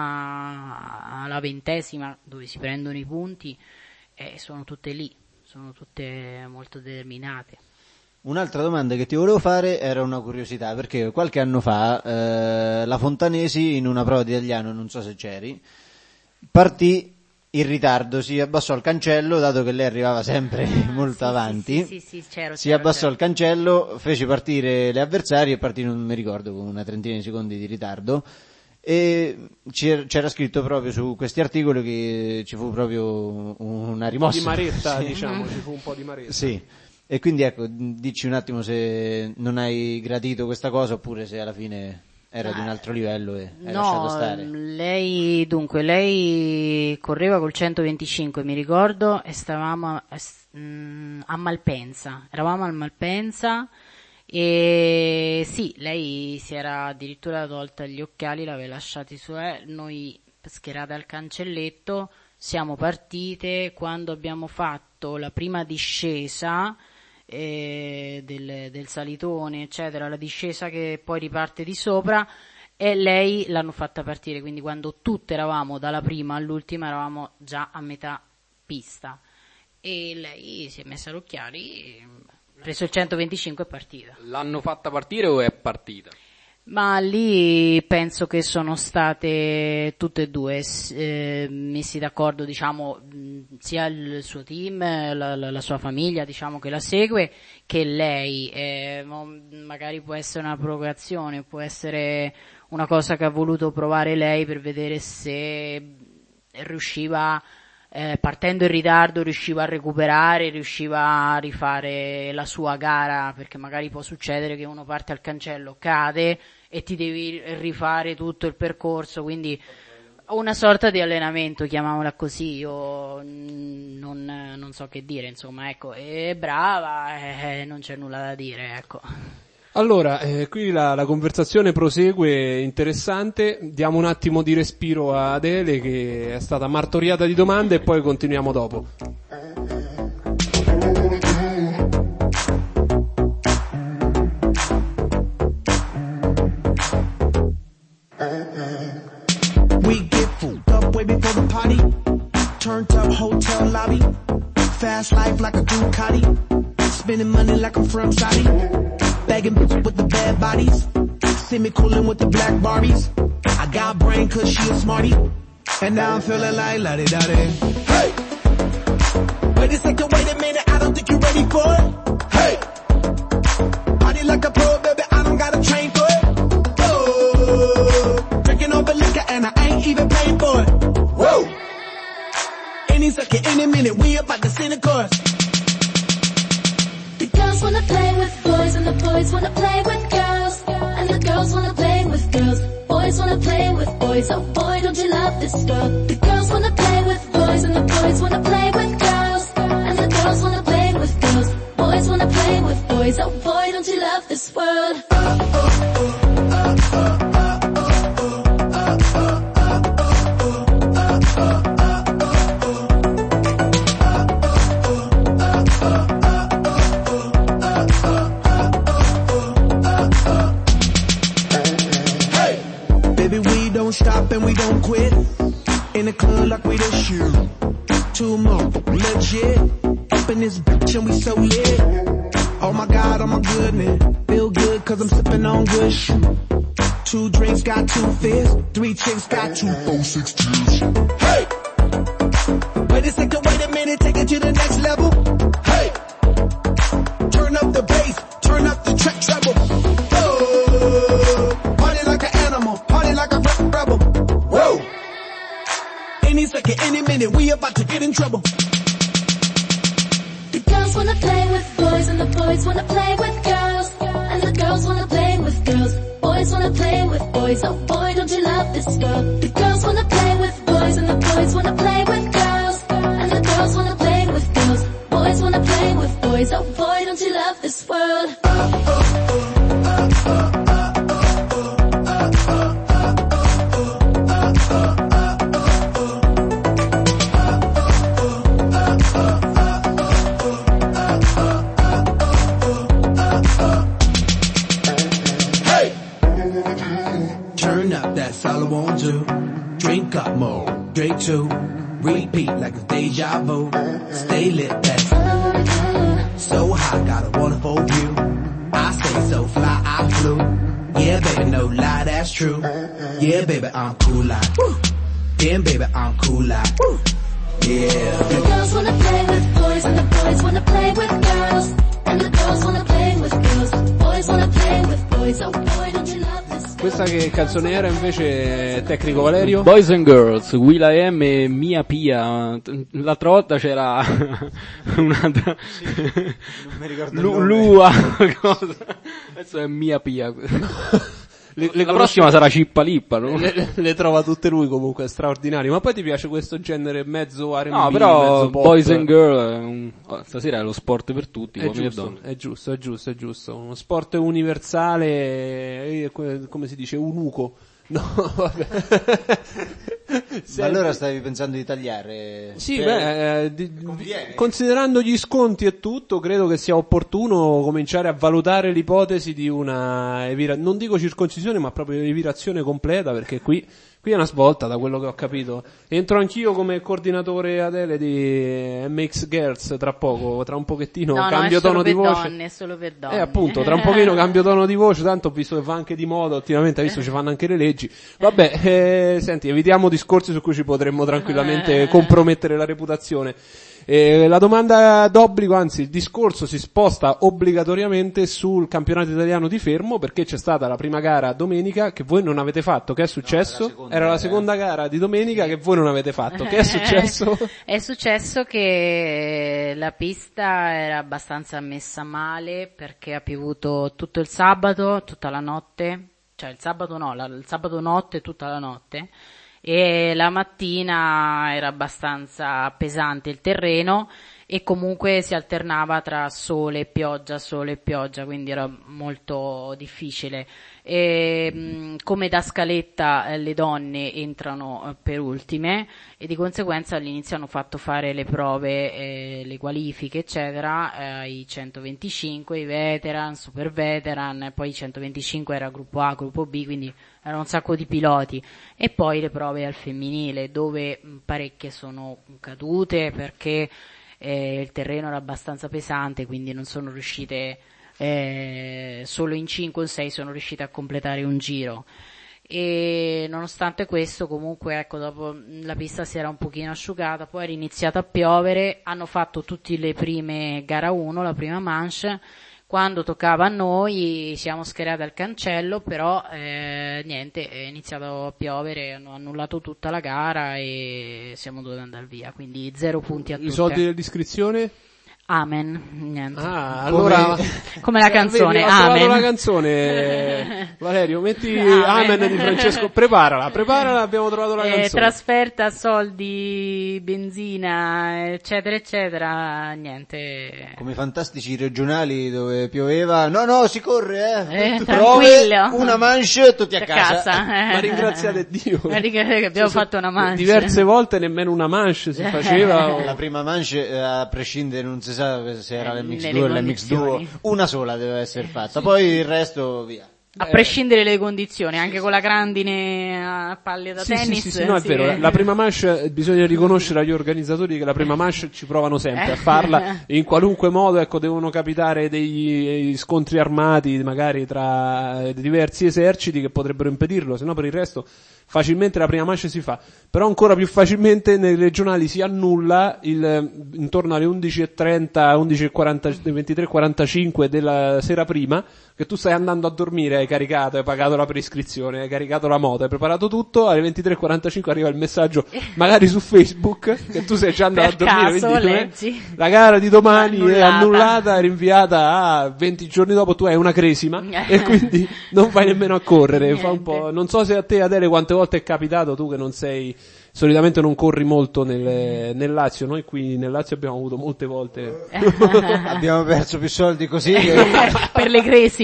prima alla ventesima, dove si prendono i punti, eh, sono tutte lì, sono tutte molto determinate. Un'altra domanda che ti volevo fare era una curiosità, perché qualche anno fa eh, la Fontanesi in una prova di italiano, non so se c'eri, partì in ritardo, si abbassò il cancello, dato che lei arrivava sempre molto Sì, avanti, sì, sì, sì, sì, c'ero, si c'ero, abbassò c'ero. il cancello, fece partire le avversarie e partì, non mi ricordo, con una trentina di secondi di ritardo. E c'era c'era scritto proprio su questi articoli che ci fu proprio una rimossa. Di maretta, Sì. diciamo, ci fu un po' di maretta. Sì. E quindi ecco, dici un attimo se non hai gradito questa cosa oppure se alla fine era di un altro livello e hai lasciato No, stare. lei, dunque, lei correva col centoventicinque, mi ricordo, e stavamo a, mm, a Malpensa, eravamo al Malpensa e sì, lei si era addirittura tolta gli occhiali, l'aveva lasciati su, eh, noi schierate al cancelletto, siamo partite, quando abbiamo fatto la prima discesa eh, del, del salitone, eccetera, la discesa che poi riparte di sopra, e lei l'hanno fatta partire, quindi quando tutte eravamo dalla prima all'ultima eravamo già a metà pista e lei si è messa l'occhiali, ha preso il centoventicinque e è partita. L'hanno fatta partire o è partita? Ma lì penso che sono state tutte e due eh, messi d'accordo, diciamo, mh, sia il suo team, la, la, la sua famiglia, diciamo, che la segue, che lei. Eh, magari può essere una provocazione, può essere una cosa che ha voluto provare lei per vedere se riusciva, eh, partendo in ritardo, riusciva a recuperare, riusciva a rifare la sua gara, perché magari può succedere che uno parte al cancello, cade e ti devi rifare tutto il percorso, quindi una sorta di allenamento, chiamiamola così, io non, non so che dire, insomma, ecco, è brava, eh, non c'è nulla da dire, ecco. Allora, eh, qui la, la conversazione prosegue interessante, diamo un attimo di respiro a Adele che è stata martoriata di domande e poi continuiamo dopo. We get fucked up way before the party. Turned up hotel lobby. fast life like a Ducati. Spending money like I'm from Saudi. Bagging bitches with the bad bodies. See me coolin' with the black Barbies. I got brain cause she a smarty. And now I'm feeling like la-di-da-di. Hey! Wait a second, wait a minute, I don't think you're ready for it. Hey! Party like a pro, baby, I don't gotta train for it. Oh! Drinking over liquor and I ain't even paid for it. Whoa! Any second, any minute, we about to see the chorus. The girls wanna play with boys and the boys wanna play with girls. And the girls wanna play with girls. Boys wanna play with boys. Oh boy, don't you love this girl? The girls wanna play with boys and the boys wanna play with girls. And the girls wanna play with girls. Boys wanna play with boys. Oh boy, don't you love this world? Stop and we don't quit. In the club like we the shoe. Two more, legit. Up in this bitch and we so lit. Oh my god, oh my goodness. Feel good cause I'm sipping on good shit. Two drinks got two fists. Three chicks got two, four, six cheers. Hey! Wait a second, wait a minute, take it to the next level. Hey! Turn up the bass, turn up the track treble. Oh! Party like an animal, party like a rebel. Whoa! Any second, any minute, we about to get in trouble. The girls wanna play with boys and the boys wanna play with girls. And the girls wanna play with girls. Boys wanna play with boys. Oh boy, don't you love this girl? The girls wanna play with boys and the boys wanna play with girls. And the girls wanna play with girls. Boys wanna play with boys. Oh boy, don't you love this world? That's all I want to. Drink up more, drink two. Repeat like it's deja vu. Stay lit, that's so high, got a wonderful view. I stay so fly, I flew. Yeah, baby, no lie, that's true. Yeah, baby, I'm cool like. Damn, baby, I'm cool like. Yeah. The girls wanna play with boys and the boys wanna play with girls. And the girls wanna play with girls. Boys wanna play with boys. Oh boy, don't you love this? Questa che canzone era invece, tecnico Valerio? Boys and Girls, Will I Am e Mia Pia. L'altra volta c'era una sì, non mi ricordo Lu- Lua cosa. Adesso è Mia Pia. Le, le la prossima sarà Cippa Lippa, no? le, le trova tutte lui comunque, è straordinario. Ma poi ti piace questo genere mezzo R and B? No, però mezzo pop? Boys and Girl è un... oh, stasera è lo sport per tutti, è uomini e giusto, donne. è giusto, è giusto, è giusto. Uno sport universale, come si dice, unuco. No, vabbè. Ma allora stavi pensando di tagliare? Sì, per... beh, eh, di, considerando gli sconti e tutto, credo che sia opportuno cominciare a valutare l'ipotesi di una evira- non dico circoncisione, ma proprio evirazione completa, perché qui qui è una svolta, da quello che ho capito. Entro anch'io come coordinatore Adele di M X Girls tra poco, tra un pochettino no, cambio no, tono di voce. Donne, è solo per donne. Eh, appunto, tra un pochino cambio tono di voce, tanto ho visto che va anche di moda ultimamente, visto che ci fanno anche le leggi. Vabbè, eh, senti, evitiamo discorsi su cui ci potremmo tranquillamente compromettere la reputazione. Eh, la domanda d'obbligo, anzi il discorso si sposta obbligatoriamente sul campionato italiano di fermo, perché c'è stata la prima gara domenica che voi non avete fatto. Che è successo? No, era la seconda gara di domenica che voi non avete fatto. Che è successo? È successo che la pista era abbastanza messa male perché ha piovuto tutto il sabato, tutta la notte, cioè il sabato no, la, il sabato notte tutta la notte. E la mattina era abbastanza pesante il terreno e comunque si alternava tra sole e pioggia, sole e pioggia, quindi era molto difficile. E, mh, come da scaletta eh, le donne entrano eh, per ultime e di conseguenza all'inizio hanno fatto fare le prove, eh, le qualifiche eccetera, eh, ai centoventicinque, i veteran, super veteran, poi i centoventicinque era gruppo A, gruppo B, quindi era un sacco di piloti, e poi le prove al femminile dove mh, parecchie sono cadute perché eh, il terreno era abbastanza pesante, quindi non sono riuscite, eh, solo in cinque o sei sono riuscite a completare un giro. E nonostante questo comunque ecco dopo la pista si era un pochino asciugata, poi era iniziato a piovere, hanno fatto tutte le prime gara uno, la prima manche, quando toccava a noi siamo schierati al cancello, però eh, niente, è iniziato a piovere, hanno annullato tutta la gara e siamo dovuti andare via, quindi zero punti a tutte. I soldi dell'iscrizione? Amen, niente. Ah, allora come la canzone, vedi, ho Amen. trovato la canzone. Valerio, metti Amen. Amen di Francesco, preparala, preparala, abbiamo trovato la eh, canzone. Trasferta, soldi, benzina, eccetera, eccetera, niente. Come i fantastici regionali dove pioveva, no, no, si corre, eh, Eh, prove, tranquillo. una manche, tutti a A casa. casa, eh. Ma ringraziate Dio. Ma ringraziate che abbiamo Sì, sì. fatto una manche. Diverse volte nemmeno una manche si faceva. o- La prima manche, eh, a prescindere, non si sa se era Eh, l'M X nelle due o l'M X due, condizioni. una sola deve essere fatta, poi il resto via. A prescindere dalle condizioni, anche con la grandine a palle da Sì, sì, tennis. sì, sì, no, è sì. vero. La prima manche, bisogna riconoscere agli organizzatori che la prima manche ci provano sempre a farla in qualunque modo, ecco, devono capitare degli scontri armati, magari tra diversi eserciti che potrebbero impedirlo, se no per il resto facilmente la prima manche si fa, però ancora più facilmente nei regionali si annulla il, intorno alle undici e trenta, undici e quaranta, ventitré e quarantacinque della sera prima, che tu stai andando a dormire, hai caricato, hai pagato la prescrizione, hai caricato la moto, hai preparato tutto, alle ventitré e quarantacinque arriva il messaggio, magari su Facebook, che tu sei già andato Per a dormire, caso, quindi tu, eh, leggi. la gara di domani è Annullata. annullata, è rinviata a venti giorni dopo, tu hai una cresima e quindi non vai nemmeno a correre, fa un po', non so se a te Adele quante volte è capitato, tu che non sei, solitamente non corri molto nel, nel Lazio, noi qui nel Lazio abbiamo avuto molte volte Abbiamo perso più soldi così che... per le cresime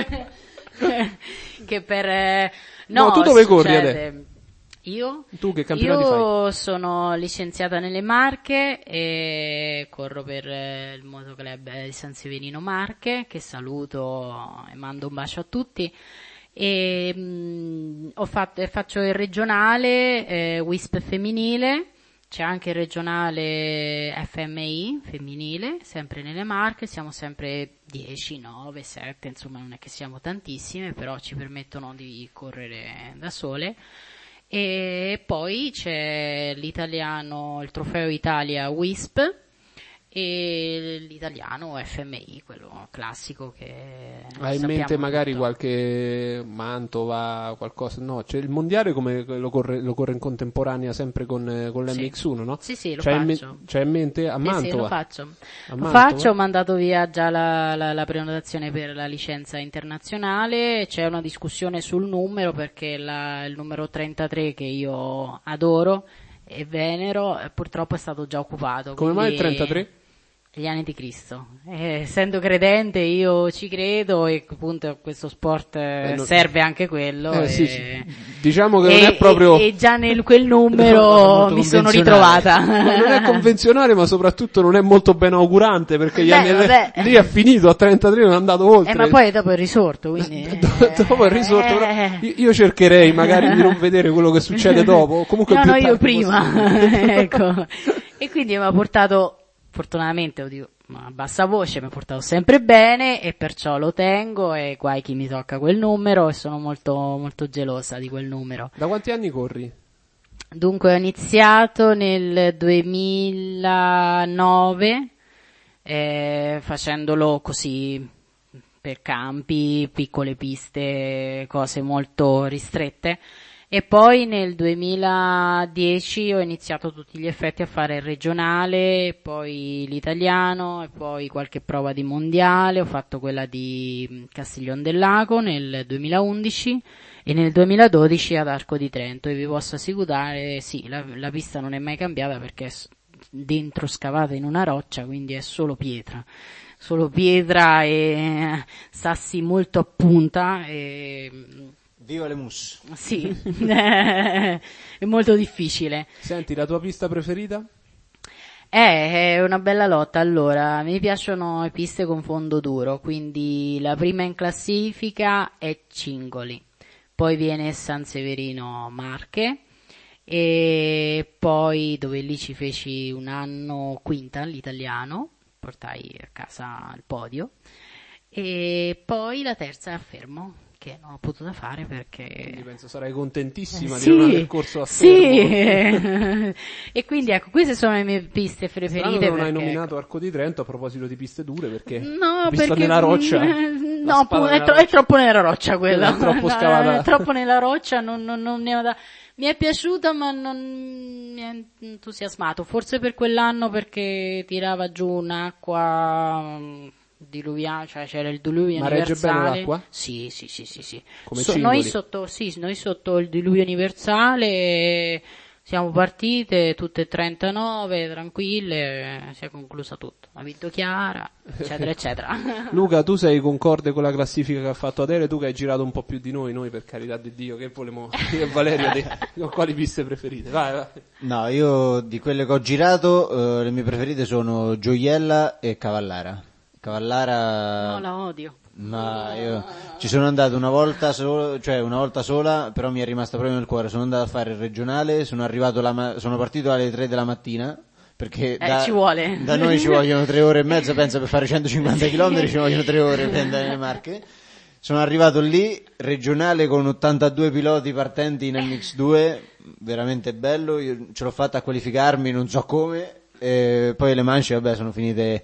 che per eh, no, No, tu dove corri, succede- Ade? Io? Tu che campionati Io fai? sono licenziata nelle Marche e corro per eh, il motoclub di San Severino Marche, che saluto e mando un bacio a tutti. E mh, ho fatto, faccio il regionale eh, W I S P femminile, c'è anche il regionale F M I femminile, sempre nelle Marche, siamo sempre dieci, nove, sette, insomma non è che siamo tantissime, però ci permettono di correre da sole. E poi c'è l'italiano, il trofeo Italia W I S P e l'italiano F M I, quello classico che Hai in sappiamo mente magari tutto. qualche Mantova, qualcosa? No, c'è il mondiale come lo corre, lo corre in contemporanea sempre con, con l'M X uno, no? Sì, sì, lo c'hai in me- faccio. c'hai in mente a Sì, Mantova? sì, lo faccio. A Lo Mantova? faccio, ho mandato via già la, la, la prenotazione per la licenza internazionale, c'è una discussione sul numero perché la, il numero trentatré che io adoro e venero eh, purtroppo è stato già occupato. Come mai il quindi- trentatré? Gli anni di Cristo. Eh, essendo credente io ci credo e appunto questo sport eh, Eh, no- serve anche quello. Eh, e... sì, sì. Diciamo che e, non è proprio... e, e già nel quel numero molto mi sono convenzionale. ritrovata. Ma non è convenzionale, ma soprattutto non è molto ben augurante perché gli Beh, anni vabbè. lì è finito, a trentatré non è andato oltre. Eh, ma poi dopo è risorto, quindi... dopo il risorto, però Eh. io, io cercherei magari di non vedere quello che succede dopo. Comunque no, più no, io tardi prima. possibile. Ecco. E quindi mi ha portato, fortunatamente, oddio, ma a bassa voce, mi ha portato sempre bene e perciò lo tengo e guai chi mi tocca quel numero e sono molto, molto gelosa di quel numero. Da quanti anni corri? Dunque ho iniziato nel duemilanove eh, facendolo così per campi, piccole piste, cose molto ristrette e poi nel duemiladieci ho iniziato a tutti gli effetti a fare il regionale, poi l'italiano e poi qualche prova di mondiale, ho fatto quella di Castiglion del Lago nel duemilaundici e nel duemiladodici ad Arco di Trento e vi posso assicurare, sì, la, la pista non è mai cambiata perché è s- dentro scavata in una roccia, quindi è solo pietra, solo pietra e sassi molto a punta e Viva le mousse. sì, è molto difficile. Senti, la tua pista preferita? Eh, è una bella lotta. Allora, mi piacciono le piste con fondo duro, quindi la prima in classifica è Cingoli, poi viene San Severino Marche e poi dove lì ci feci un anno quinta l'italiano, portai a casa il podio, e poi la terza a Fermo, che non ho potuto fare perché... Quindi penso sarai contentissima eh, di sì, non aver corso a sì. Fermo. E quindi ecco, queste sono le mie piste preferite. Strano che non perché, hai nominato ecco, Arco di Trento a proposito di piste dure, perché no, pista perché nella roccia, no, pu- è, tro- è troppo nella roccia quella, è troppo No, scavata. è troppo nella roccia, non, non, non ne ho da... Mi è piaciuta ma non mi ha entusiasmato, forse per quell'anno perché tirava giù un'acqua diluviana, cioè c'era il diluvio Ma regge bene universale. l'acqua? Sì, sì, sì, sì, sì. Come So- Cingoli? noi sotto, sì, noi sotto il diluvio universale eh, siamo partite tutte e trentanove, tranquille, eh, si è conclusa tutto. Ha vinto Chiara, eccetera, eccetera. Luca, tu sei concorde con la classifica che ha fatto Adele, tu che hai girato un po' più di noi, noi per carità di Dio, che volevamo dire a Valerio, di, con quali piste preferite? Vai, vai. No, io di quelle che ho girato, eh, le mie preferite sono Gioiella e Cavallara. Cavallara... No, la odio. Ma io ci sono andato una volta solo, cioè una volta sola, però mi è rimasta proprio nel cuore. Sono andato a fare il regionale, sono arrivato la ma- sono partito alle tre della mattina, perché Eh, da, ci vuole. da noi ci vogliono tre ore e mezza, penso, per fare centocinquanta chilometri ci vogliono tre ore per andare nelle Marche. Sono arrivato lì, regionale con ottantadue piloti partenti in M X due, veramente bello, io ce l'ho fatta a qualificarmi, non so come, e poi le manche, vabbè, sono finite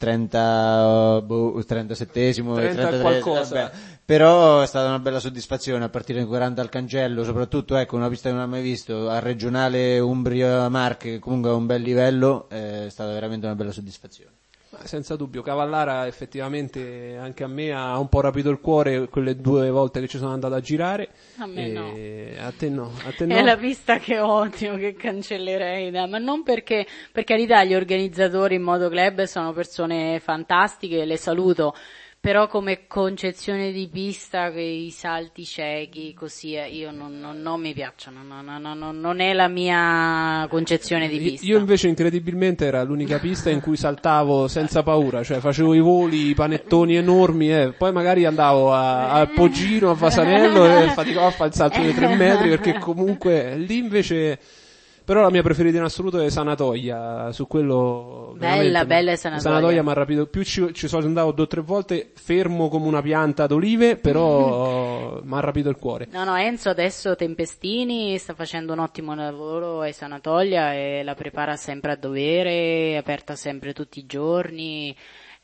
trenta, boh, trentasettesimo e trenta trentatré, qualcosa. vabbè. Però è stata una bella soddisfazione a partire da quaranta al cancello, soprattutto ecco una pista che non ho mai visto, al regionale Umbria-Marche, che comunque è un bel livello, è stata veramente una bella soddisfazione. Senza dubbio, Cavallara effettivamente anche a me ha un po' rapito il cuore quelle due volte che ci sono andato a girare. A me e... no. A te no, a te no. È la pista che odio, che cancellerei, da- ma non perché, per carità, gli organizzatori in Moto Club sono persone fantastiche, le saluto, però come concezione di pista, che i salti ciechi, così, eh, io non, non, non mi piacciono, no, no, no, no, non è la mia concezione di pista. Io invece incredibilmente era l'unica pista in cui saltavo senza paura, cioè facevo i voli, i panettoni enormi, eh. Poi magari andavo a, a Poggino, a Fasanello e faticavo a fare il salto dei tre metri, perché comunque lì invece... Però la mia preferita in assoluto è Sanatoia, su quello... Bella, bella è Sanatoia. Sanatoia mi ha rapito, più ci, ci sono andato due o tre volte fermo come una pianta d'olive, però mi ha rapito il cuore. No, no, Enzo adesso Tempestini sta facendo un ottimo lavoro a Sanatolia e la prepara sempre a dovere, è aperta sempre tutti i giorni,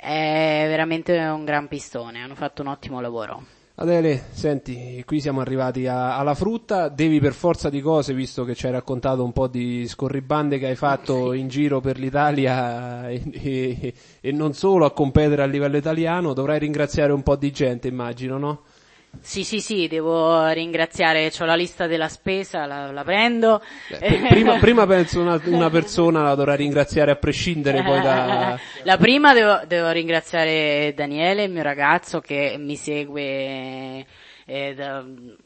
è veramente un gran pistone, hanno fatto un ottimo lavoro. Adele, senti, qui siamo arrivati a, alla frutta, devi per forza di cose, visto che ci hai raccontato un po' di scorribande che hai fatto in giro per l'Italia e, e, e non solo a competere a livello italiano, dovrai ringraziare un po' di gente, immagino, no? Sì, sì, sì, devo ringraziare, c'ho la lista della spesa, la, la prendo. Beh, prima, prima penso una, una persona la dovrà ringraziare a prescindere poi da... La prima devo, devo ringraziare Daniele, il mio ragazzo, che mi segue eh, da,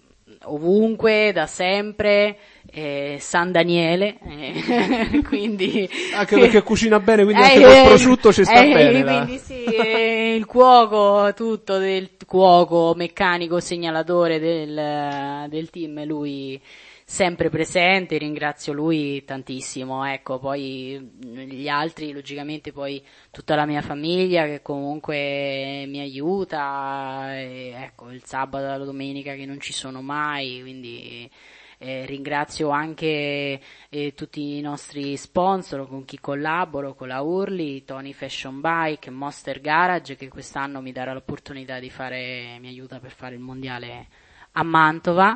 ovunque, da sempre, eh, San Daniele, eh, quindi... Anche perché cucina bene, quindi eh, anche col eh, prosciutto ci sta eh, bene. Quindi la... sì, eh, il cuoco, tutto del cuoco, meccanico, segnalatore del, del team, lui sempre presente, ringrazio lui tantissimo, ecco, poi gli altri, logicamente poi tutta la mia famiglia che comunque mi aiuta, e, ecco, il sabato e la domenica che non ci sono mai, quindi eh, ringrazio anche eh, tutti i nostri sponsor con chi collaboro, con la Urli, Tony Fashion Bike, Monster Garage, che quest'anno mi darà l'opportunità di fare, mi aiuta per fare il mondiale a Mantova,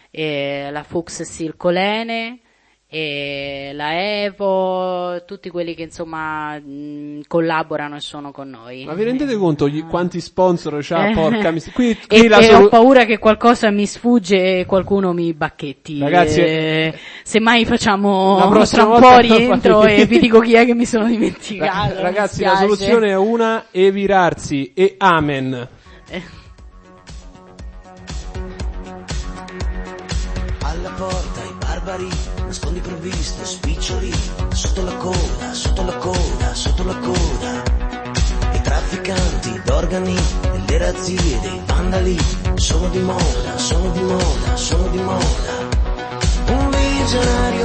e la Fuchs Silcolene, e la Evo, tutti quelli che insomma mh, collaborano e sono con noi. Ma vi rendete conto gli, quanti sponsor c'ha? Eh. Porca mis- qui, qui e, la e solu- ho paura che qualcosa mi sfugge e qualcuno mi bacchetti. Ragazzi, eh, semmai facciamo la prossima tra un volta po' rientro fate- e vi dico chi è che mi sono dimenticato. Ragazzi, mi la spiace. soluzione è una, evirarsi e amen. Eh. Alla porta i barbari, nascondi provviste, spiccioli, sotto la coda, sotto la coda, sotto la coda. I trafficanti d'organi, delle razzie, dei vandali, sono di moda, sono di moda, sono di moda. Un visionario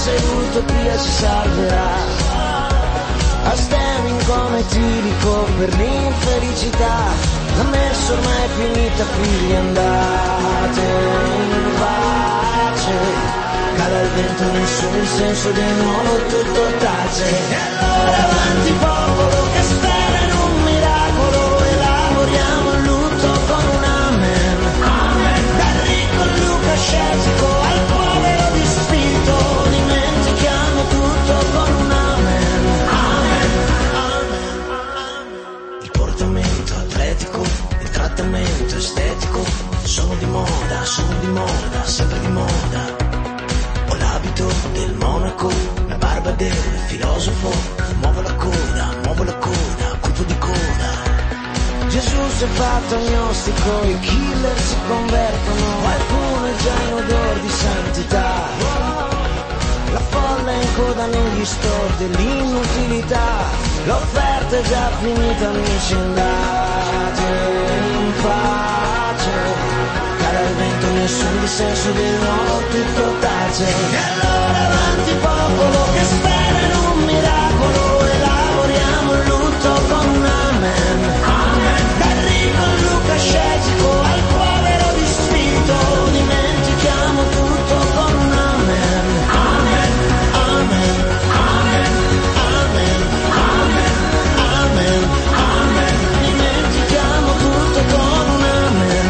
se l'utopia ci salverà. A stemming come etilico per l'infelicità. La messa ormai è finita, figli, andate in pace. Cala il vento, nessun senso di nuovo, tutto tace. E allora avanti popolo che spera in un miracolo, elaboriamo il lutto con un amen. Amen. Dal ricco al lucascetico al povero di spirito, dimentichiamo tutto con un amen. Amen. Amen. Amen. Il portamento atletico, il trattamento estetico, sono di moda, sono di moda, sempre di moda. L'abito del monaco, la barba del filosofo, muovo la coda, muovo la coda, colpo di coda. Gesù si è fatto agnostico, i killer si convertono, qualcuno è già in odor di santità. La folla è in coda negli store dell'inutilità, l'offerta è già finita, amici, andate in pace. Il vento, nessun dissenso di nuovo, tutto tace. E allora avanti popolo che spera in un miracolo, elaboriamo il lutto con un amen. Amen. Dal ricco al lucascetico al povero di spirito, dimentichiamo tutto con un amen. Amen. Amen. Amen. Amen. Amen. Amen. Amen. Dimentichiamo tutto con un amen.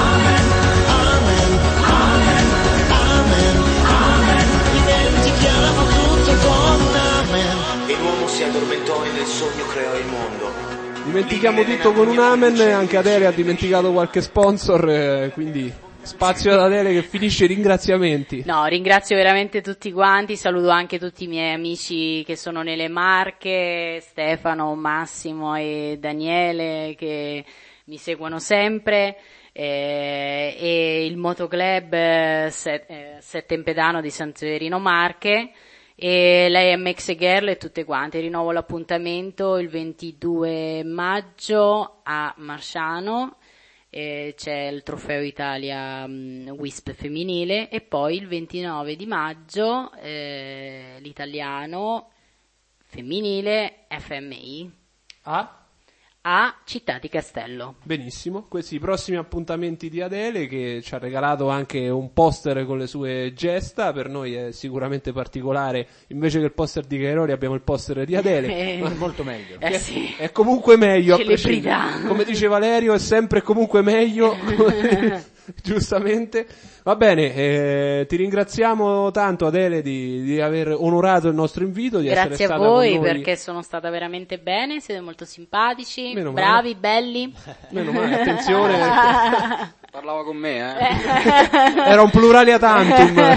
E l'uomo si addormentò e nel sogno creò il mondo. Dimentichiamo tutto con un amen, anche Adele ha dimenticato qualche sponsor, eh, quindi spazio ad Adele che finisce i ringraziamenti. No, ringrazio veramente tutti quanti, saluto anche tutti i miei amici che sono nelle Marche, Stefano, Massimo e Daniele che mi seguono sempre. Eh, e il motoclub eh, Set, eh, Settempedano di San Severino Marche e la M X Girl e tutte quante. Rinnovo l'appuntamento il ventidue maggio a Marsciano, eh, c'è il Trofeo Italia um, Wisp femminile, e poi il ventinove di maggio eh, l'italiano femminile F M I Ah? a Città di Castello. Benissimo, questi i prossimi appuntamenti di Adele, che ci ha regalato anche un poster con le sue gesta. Per noi è sicuramente particolare, invece che il poster di Cairoli abbiamo il poster di Adele. Eh, È molto meglio. eh sì. È comunque meglio, a Celebrità. prescindere. Come dice Valerio, è sempre comunque meglio, giustamente. Va bene, eh, ti ringraziamo tanto Adele di, di aver onorato il nostro invito, di Grazie essere a stata voi con noi. perché sono stata veramente bene, siete molto simpatici, Meno male. bravi, belli. Meno male, attenzione. Parlava con me, eh. Era un pluralia tantum.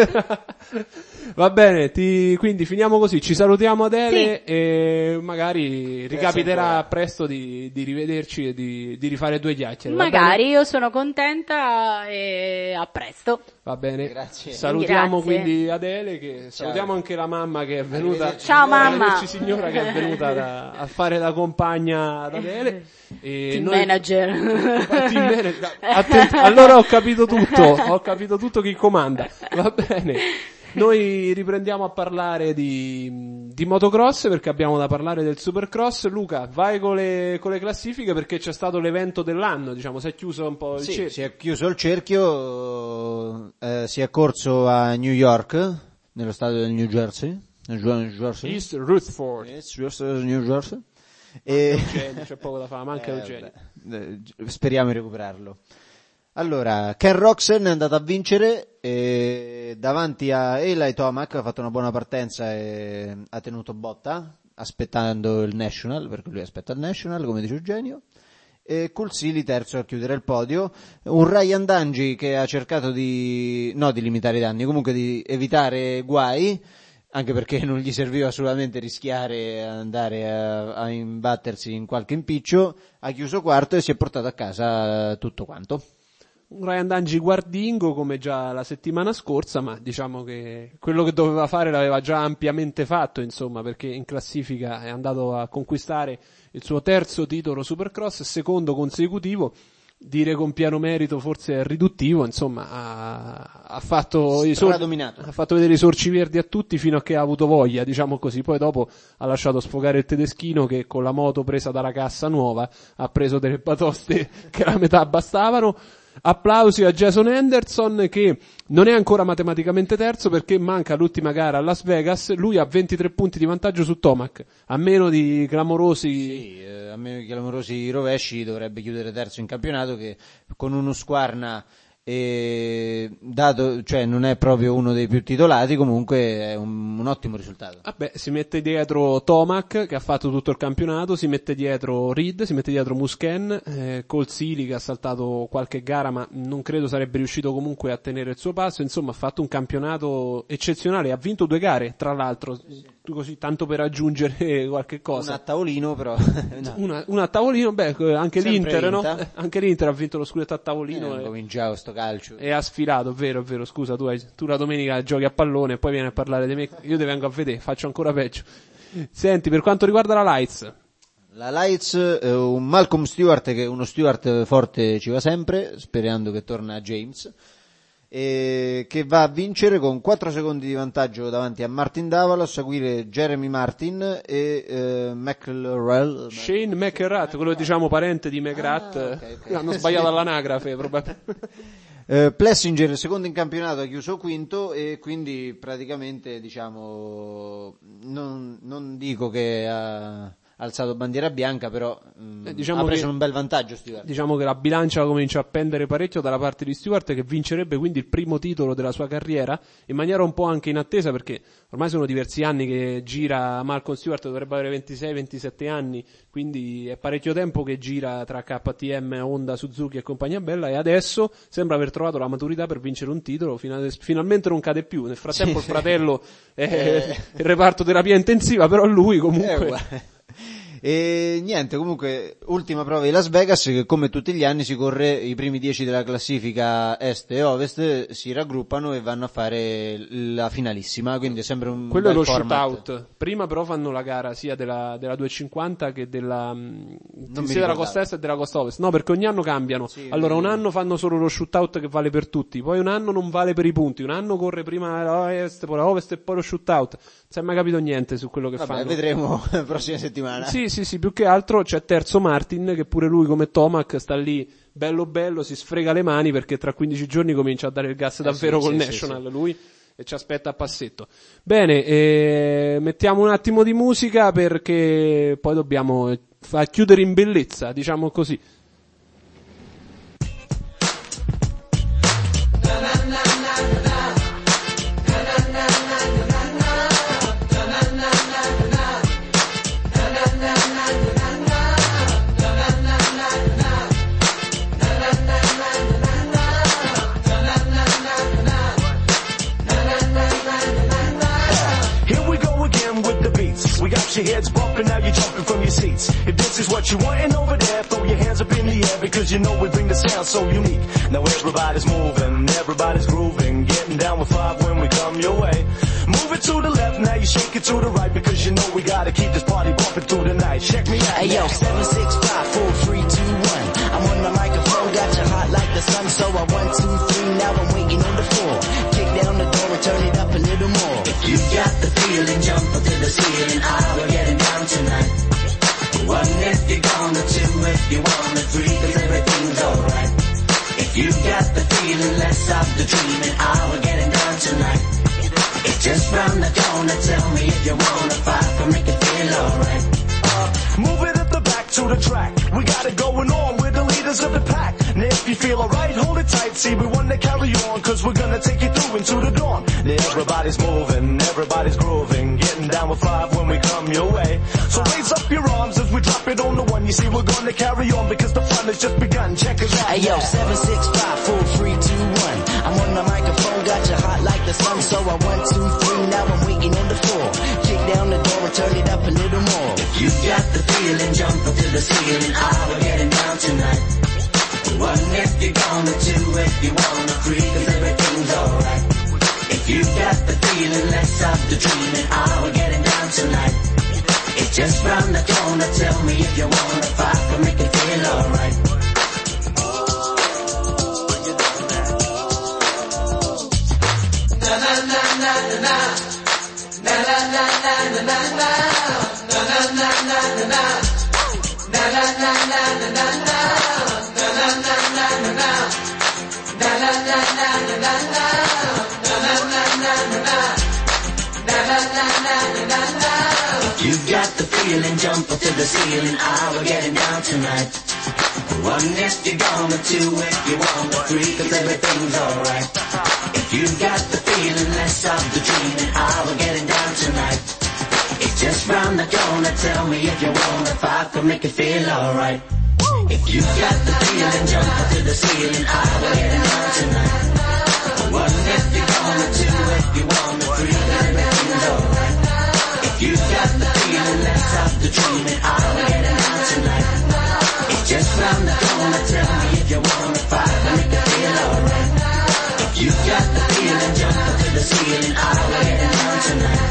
Va bene, ti, quindi finiamo così, ci salutiamo Adele, Sì. e magari ricapiterà presto di, di rivederci e di, di rifare due chiacchiere. va Magari, bene? io sono contenta e a presto. Va bene, Grazie. salutiamo Grazie. quindi Adele, che salutiamo anche la mamma che è venuta. Ciao, mamma. Arrivederci, signora, che è venuta da- a fare da compagna ad Adele. E Team noi- manager. Team manager. Atten- allora ho capito tutto, ho capito tutto chi comanda. Va bene. Noi riprendiamo a parlare di, di motocross, perché abbiamo da parlare del Supercross. Luca, vai con le, con le classifiche, perché c'è stato l'evento dell'anno, diciamo, si è chiuso un po' il Sì, cerchio. si è chiuso il cerchio, eh, si è corso a New York, nello stadio del New Jersey, New Jersey. East Rutherford. East Jersey, New Jersey. E... Eugenio, c'è poco da fare, manca Eh, Eugenio. vabbè, eh, speriamo di recuperarlo. Allora, Ken Roxen è andato a vincere e davanti a Eli Tomac ha fatto una buona partenza e ha tenuto botta aspettando il National, perché lui aspetta il National, come dice Eugenio. E Culsili terzo a chiudere il podio. Un Ryan Dungey che ha cercato di no di limitare i danni, comunque di evitare guai, anche perché non gli serviva assolutamente rischiare e andare a, a imbattersi in qualche impiccio. Ha chiuso quarto e si è portato a casa tutto quanto. Un Ryan Dungey guardingo come già la settimana scorsa, ma diciamo che quello che doveva fare l'aveva già ampiamente fatto, insomma, perché in classifica è andato a conquistare il suo terzo titolo Supercross, secondo consecutivo. dire con pieno merito forse è riduttivo, insomma ha, ha fatto i sor- ha fatto vedere i sorci verdi a tutti fino a che ha avuto voglia, diciamo così. Poi dopo ha lasciato sfogare il tedeschino che con la moto presa dalla cassa nuova ha preso delle batoste che la metà bastavano. Applausi a Jason Henderson che non è ancora matematicamente terzo perché manca l'ultima gara a Las Vegas. Lui ha ventitré punti di vantaggio su Tomac, a meno di clamorosi sì, eh, a meno di clamorosi rovesci dovrebbe chiudere terzo in campionato, che con uno Squarna e dato, cioè non è proprio uno dei più titolati, comunque è un, un ottimo risultato. Vabbè, si mette dietro Tomac che ha fatto tutto il campionato, si mette dietro Reed, si mette dietro Musken, eh, Cole Seely che ha saltato qualche gara ma non credo sarebbe riuscito comunque a tenere il suo passo. Insomma, ha fatto un campionato eccezionale, ha vinto due gare tra l'altro, sì. Così tanto per aggiungere qualche cosa. Una a tavolino però. No. Una, una a tavolino, beh, anche Sempre l'Inter, vinta. no? Anche l'Inter ha vinto lo scudetto a tavolino. Eh, e... cominciavo sto calcio. E ha sfilato, vero, è vero, scusa, tu, hai, tu la domenica giochi a pallone e poi vieni a parlare di me, io ti vengo a vedere, faccio ancora peggio. Senti, per quanto riguarda la Lights. La Lights, eh, un Malcolm Stewart, che uno Stewart forte ci va sempre, sperando che torna a James, e che va a vincere con quattro secondi di vantaggio davanti a Martin Davalos, a seguire Jeremy Martin e eh, McElrath. Shane McElrath, quello diciamo parente di McGrath, ah, okay, okay. Hanno sbagliato all'anagrafe probabilmente. Uh, Plessinger secondo in campionato ha chiuso quinto e quindi praticamente diciamo non, non dico che ha alzato bandiera bianca, però mh, eh, diciamo ha preso che, un bel vantaggio Stewart. Diciamo che la bilancia comincia a pendere parecchio dalla parte di Stewart, che vincerebbe quindi il primo titolo della sua carriera in maniera un po' anche inattesa, perché ormai sono diversi anni che gira Malcolm Stewart, dovrebbe avere ventisei ventisette anni, quindi è parecchio tempo che gira tra K T M, Honda, Suzuki e compagnia bella, e adesso sembra aver trovato la maturità per vincere un titolo. Finalmente non cade più. Nel frattempo sì, il fratello è eh. il reparto terapia intensiva, però lui comunque eh, E niente, comunque ultima prova di Las Vegas, che come tutti gli anni si corre i primi dieci della classifica est e ovest, si raggruppano e vanno a fare la finalissima, quindi è sempre un quello bel è lo format. shootout. Prima però fanno la gara sia della, della duecentocinquanta che della sia della costa est e della costa ovest, no, perché ogni anno cambiano. Sì, allora un anno fanno solo lo shootout che vale per tutti, poi un anno non vale per i punti, un anno corre prima la est, poi la ovest e poi lo shootout. Non si è mai capito niente su quello che Vabbè, fanno. Vedremo la prossima settimana. Sì, sì, sì, più che altro c'è terzo Martin, che pure lui come Tomac sta lì bello bello, si sfrega le mani perché tra quindici giorni comincia a dare il gas davvero eh sì, col sì, National, sì, sì. lui, e ci aspetta a passetto. Bene, eh, mettiamo un attimo di musica perché poi dobbiamo far chiudere in bellezza, diciamo così. We got your heads bumping, now you're jumping from your seats. If this is what you wantin' over there, throw your hands up in the air, because you know we bring the sound so unique. Now everybody's moving, everybody's grooving, getting down with five when we come your way. Move it to the left, now you shake it to the right, because you know we gotta keep this party bumping through the night. Check me out. Hey yo, seven, six, five, four, three, two, one. I'm on the microphone, got you hot like the sun, so I one, two, three, now I'm waiting on the floor. Kick down the door and turn it up a little more. If you got the feeling, jump up to the ceiling. Ah, we're getting down tonight. One if you're gonna, two if you wanna, three cause everything's alright. If you got the feeling, let's stop the dreaming. Ah, we're getting down tonight. It's just round the corner, tell me if you wanna fight for make it feel alright. Uh, move it at the back to the track. We got it going on, we're the leaders of the pack. Now if you feel alright, hold it tight, see we wanna carry on, cause we're gonna take you through into the dawn. Now everybody's moving, everybody's grooving, getting down with five when we come your way. So raise up your arms as we drop it on the one, you see we're gonna carry on, because the fun has just begun, check it out. Hey yo, seven, six, five, four, three, two, one. I'm on the microphone, got you hot like the sun, so I one, two, three, now I'm waiting on the floor. Kick down the door and turn it up a little more. If you got the feeling, jump up to the ceiling. Ah, we're getting down tonight. One if you're gonna, two if you wanna, three cause everything's alright. If you got the feeling, let's stop the dreaming. Ah, we're getting down tonight. It's just round the corner, tell me if you wanna fight, but make it feel alright. If you got the feeling, jump up to the ceiling. Ah, we're getting down tonight. One if you're gonna, two if you wanna, three 'cause everything's alright. If you got the feeling, let's stop the dreaming. Ah, we're getting down tonight. It's just round the corner, tell me if you wanna, five can make you feel alright. If you got the feeling, jump up to the ceiling. Ah, we're getting down tonight. One if you're gonna, two if you wanna, three 'cause everything's alright. If you got the feeling, let's stop the dreaming. Ah, we're getting down tonight. It's just round the corner, tell me if you wanna, five can make you feel alright. If you got the feeling, jump up to the ceiling. Ah, we're getting down tonight.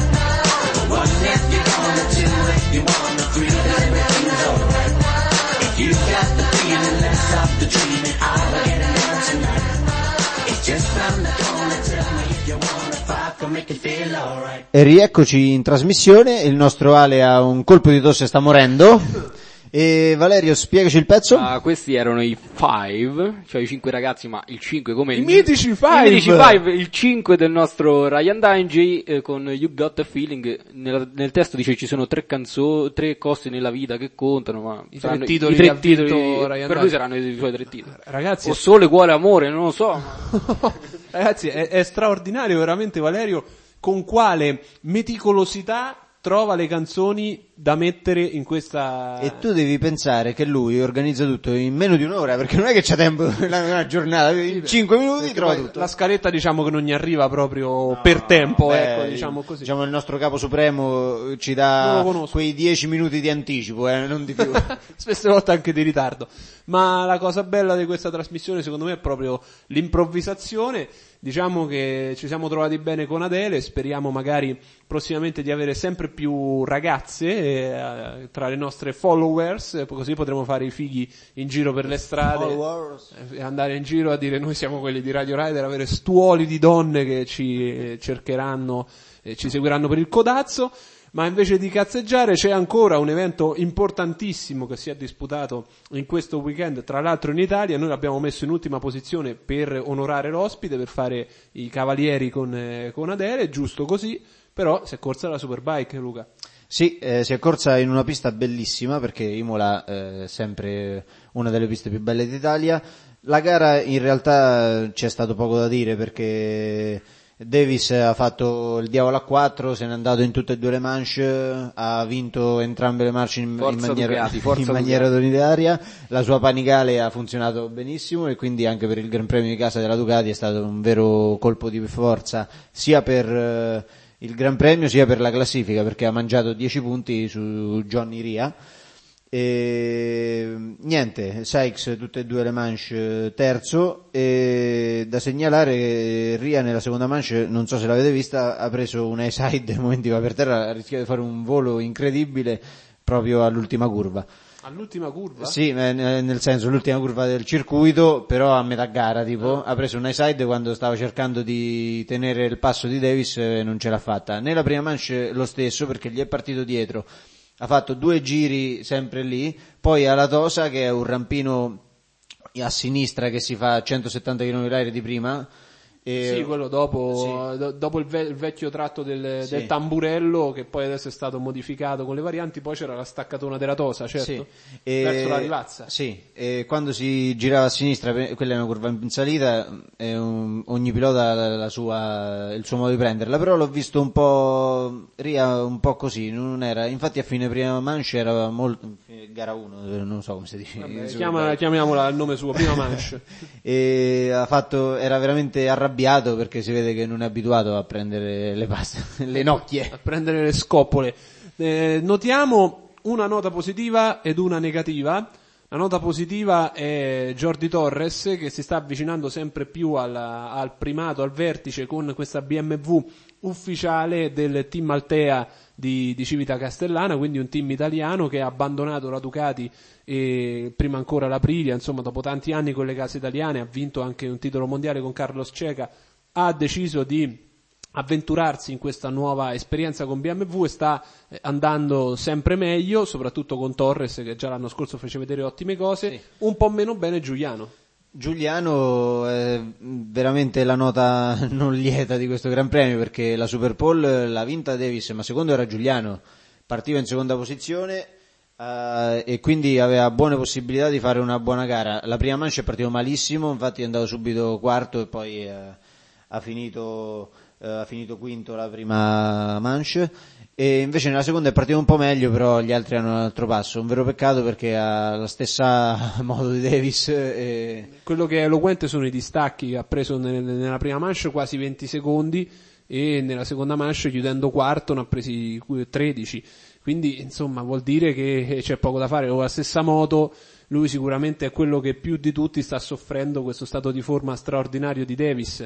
One if you're gonna, two if you wanna, three 'cause everything's alright. If you got the feeling, let's stop the dreaming. Ah, we're getting down tonight. It's just round the corner, tell me if you wanna, five can make you feel alright. E rieccoci in trasmissione, il nostro Ale ha un colpo di tosse e sta morendo. E Valerio, spiegaci il pezzo. Ah, questi erano i Five, cioè i cinque ragazzi, ma il cinque come I il mitici Five! I mitici Five, il cinque del nostro Ryan Dungey eh, con You Got a Feeling. Nel, nel testo dice ci sono tre canzoni, tre cose nella vita che contano, ma I saranno tre titoli i tre che ha vinto titoli, Ryan per Dungey. lui saranno i suoi tre titoli. Ragazzi, O Sole, Cuore, Amore, non lo so. Ragazzi, è, è straordinario veramente Valerio con quale meticolosità trova le canzoni da mettere in questa... E tu devi pensare che lui organizza tutto in meno di un'ora, perché non è che c'ha tempo, una giornata, in cinque minuti Perché trova poi tutto. La scaletta diciamo che non gli arriva proprio per tempo, Beh, ecco, diciamo così. Diciamo il nostro capo supremo ci Non dà lo conosco. quei dieci minuti di anticipo, eh, non di più. Spesse volte anche di ritardo. Ma la cosa bella di questa trasmissione secondo me è proprio l'improvvisazione. Diciamo che ci siamo trovati bene con Adele, speriamo magari prossimamente di avere sempre più ragazze eh, tra le nostre followers, eh, così potremo fare i fighi in giro per le strade Followers. e andare in giro a dire noi siamo quelli di Radio Rider, avere stuoli di donne che ci eh, cercheranno e ci seguiranno per il codazzo. Ma invece di cazzeggiare c'è ancora un evento importantissimo che si è disputato in questo weekend, tra l'altro in Italia. Noi l'abbiamo messo in ultima posizione per onorare l'ospite, per fare i cavalieri con, eh, con Adele, giusto così, però si è corsa la Superbike, Luca. Sì, eh, si è corsa in una pista bellissima, perché Imola è sempre una delle piste più belle d'Italia. La gara in realtà c'è stato poco da dire, perché Davis ha fatto il diavolo a quattro, se n'è andato in tutte e due le manche, ha vinto entrambe le manche in, in Forza maniera, Ducati, forza in maniera unitaria, la sua Panigale ha funzionato benissimo e quindi anche per il Gran Premio di casa della Ducati è stato un vero colpo di forza, sia per eh, il Gran Premio sia per la classifica, perché ha mangiato dieci punti su Johnny Ria. E niente, Sykes tutte e due le manche terzo, e da segnalare che Ria nella seconda manche, non so se l'avete vista, ha preso un high side, momenti va per terra, ha rischiato di fare un volo incredibile proprio all'ultima curva. All'ultima curva? Sì, eh, nel senso l'ultima curva del circuito, però a metà gara tipo, ha preso un high side quando stava cercando di tenere il passo di Davis e non ce l'ha fatta. Nella prima manche lo stesso, perché gli è partito dietro. Ha fatto due giri sempre lì, poi alla Tosa, che è un rampino a sinistra che si fa a centosettanta chilometri all'ora di prima. E Sì, quello dopo, sì. do- dopo il, ve- il vecchio tratto del, Sì. del tamburello, che poi adesso è stato modificato con le varianti, poi c'era la staccatona della Tosa, certo, Sì. E- verso la Rivazza. Sì, e quando si girava a sinistra, pe- quella è una curva in salita, e un- ogni pilota ha la sua, il suo modo di prenderla, però l'ho visto un po', Ria un po' così, non era, infatti a fine prima manche era molto, gara uno, non so come si dice. Vabbè, Insomma, chiama- chiamiamola al nome suo, prima manche. e ha fatto, era veramente arrabbiato perché si vede che non è abituato a prendere le paste, le nocchie. A prendere le scoppole. Eh, notiamo una nota positiva ed una negativa. La nota positiva è Jordi Torres, che si sta avvicinando sempre più alla, al primato, al vertice, con questa B M W ufficiale del team Altea di, di Civita Castellana, quindi un team italiano che ha abbandonato la Ducati e prima ancora l'Aprilia, insomma dopo tanti anni con le case italiane, ha vinto anche un titolo mondiale con Carlos Checa, ha deciso di avventurarsi in questa nuova esperienza con B M W e sta eh, andando sempre meglio, soprattutto con Torres che già l'anno scorso fece vedere ottime cose, sì. Un po' meno bene Giuliano. Giuliano è veramente la nota non lieta di questo Gran Premio, perché la Super Pole l'ha vinta Davis, ma secondo era Giuliano, partiva in seconda posizione uh, e quindi aveva buone possibilità di fare una buona gara. La prima manche è partito malissimo, infatti è andato subito quarto e poi uh, ha finito uh, ha finito quinto la prima manche, e invece nella seconda è partito un po' meglio, però gli altri hanno un altro passo, un vero peccato perché ha la stessa modo di Davis. E... quello che è eloquente sono i distacchi che ha preso nel, nella prima manche, quasi venti secondi, e nella seconda manche chiudendo quarto ne ha presi tredici, quindi insomma vuol dire che c'è poco da fare. O la stessa moto, lui sicuramente è quello che più di tutti sta soffrendo questo stato di forma straordinario di Davis.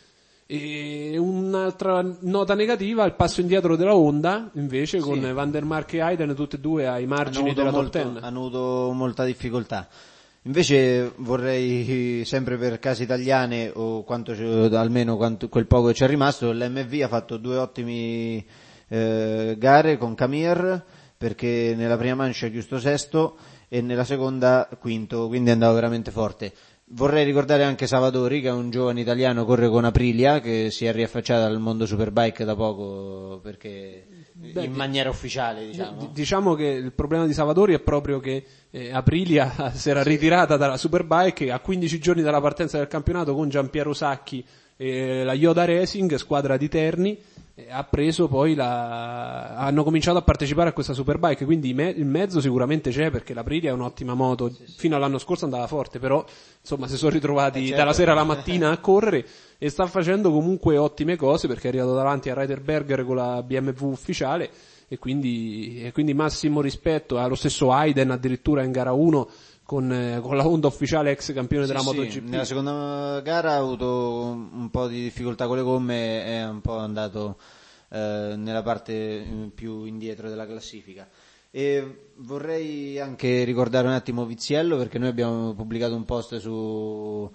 E un'altra nota negativa, il passo indietro della Honda, invece, sì, con Van der Mark e Hayden tutte e due ai margini della molto, top ten. Hanno avuto molta difficoltà. Invece vorrei, sempre per case italiane, o quanto almeno quanto, quel poco che c'è rimasto, l'M V ha fatto due ottimi eh, gare con Camir, perché nella prima manche ha chiuso sesto e nella seconda quinto, quindi è andato veramente forte. Vorrei ricordare anche Savadori, che è un giovane italiano, corre con Aprilia, che si è riaffacciata al mondo Superbike da poco, perché Beh, in maniera ufficiale, diciamo. Diciamo che il problema di Savadori è proprio che eh, Aprilia si era ritirata dalla Superbike a quindici giorni dalla partenza del campionato con Giampiero Sacchi e la Yoda Racing, squadra di Terni, ha preso poi la, hanno cominciato a partecipare a questa Superbike, quindi il mezzo sicuramente c'è, perché l'Aprilia è un'ottima moto, sì, sì. Fino all'anno scorso andava forte, però insomma si sono ritrovati eh certo. dalla sera alla mattina a correre, e sta facendo comunque ottime cose, perché è arrivato davanti a Reiterberger con la B M W ufficiale, e quindi, e quindi massimo rispetto. Ha lo stesso Hayden addirittura in gara uno con, eh, con la Honda ufficiale, ex campione sì, della sì. MotoGP. Nella seconda gara ha avuto un po' di difficoltà con le gomme, è un po' andato eh, nella parte più indietro della classifica. E vorrei anche ricordare un attimo Viziello, perché noi abbiamo pubblicato un post su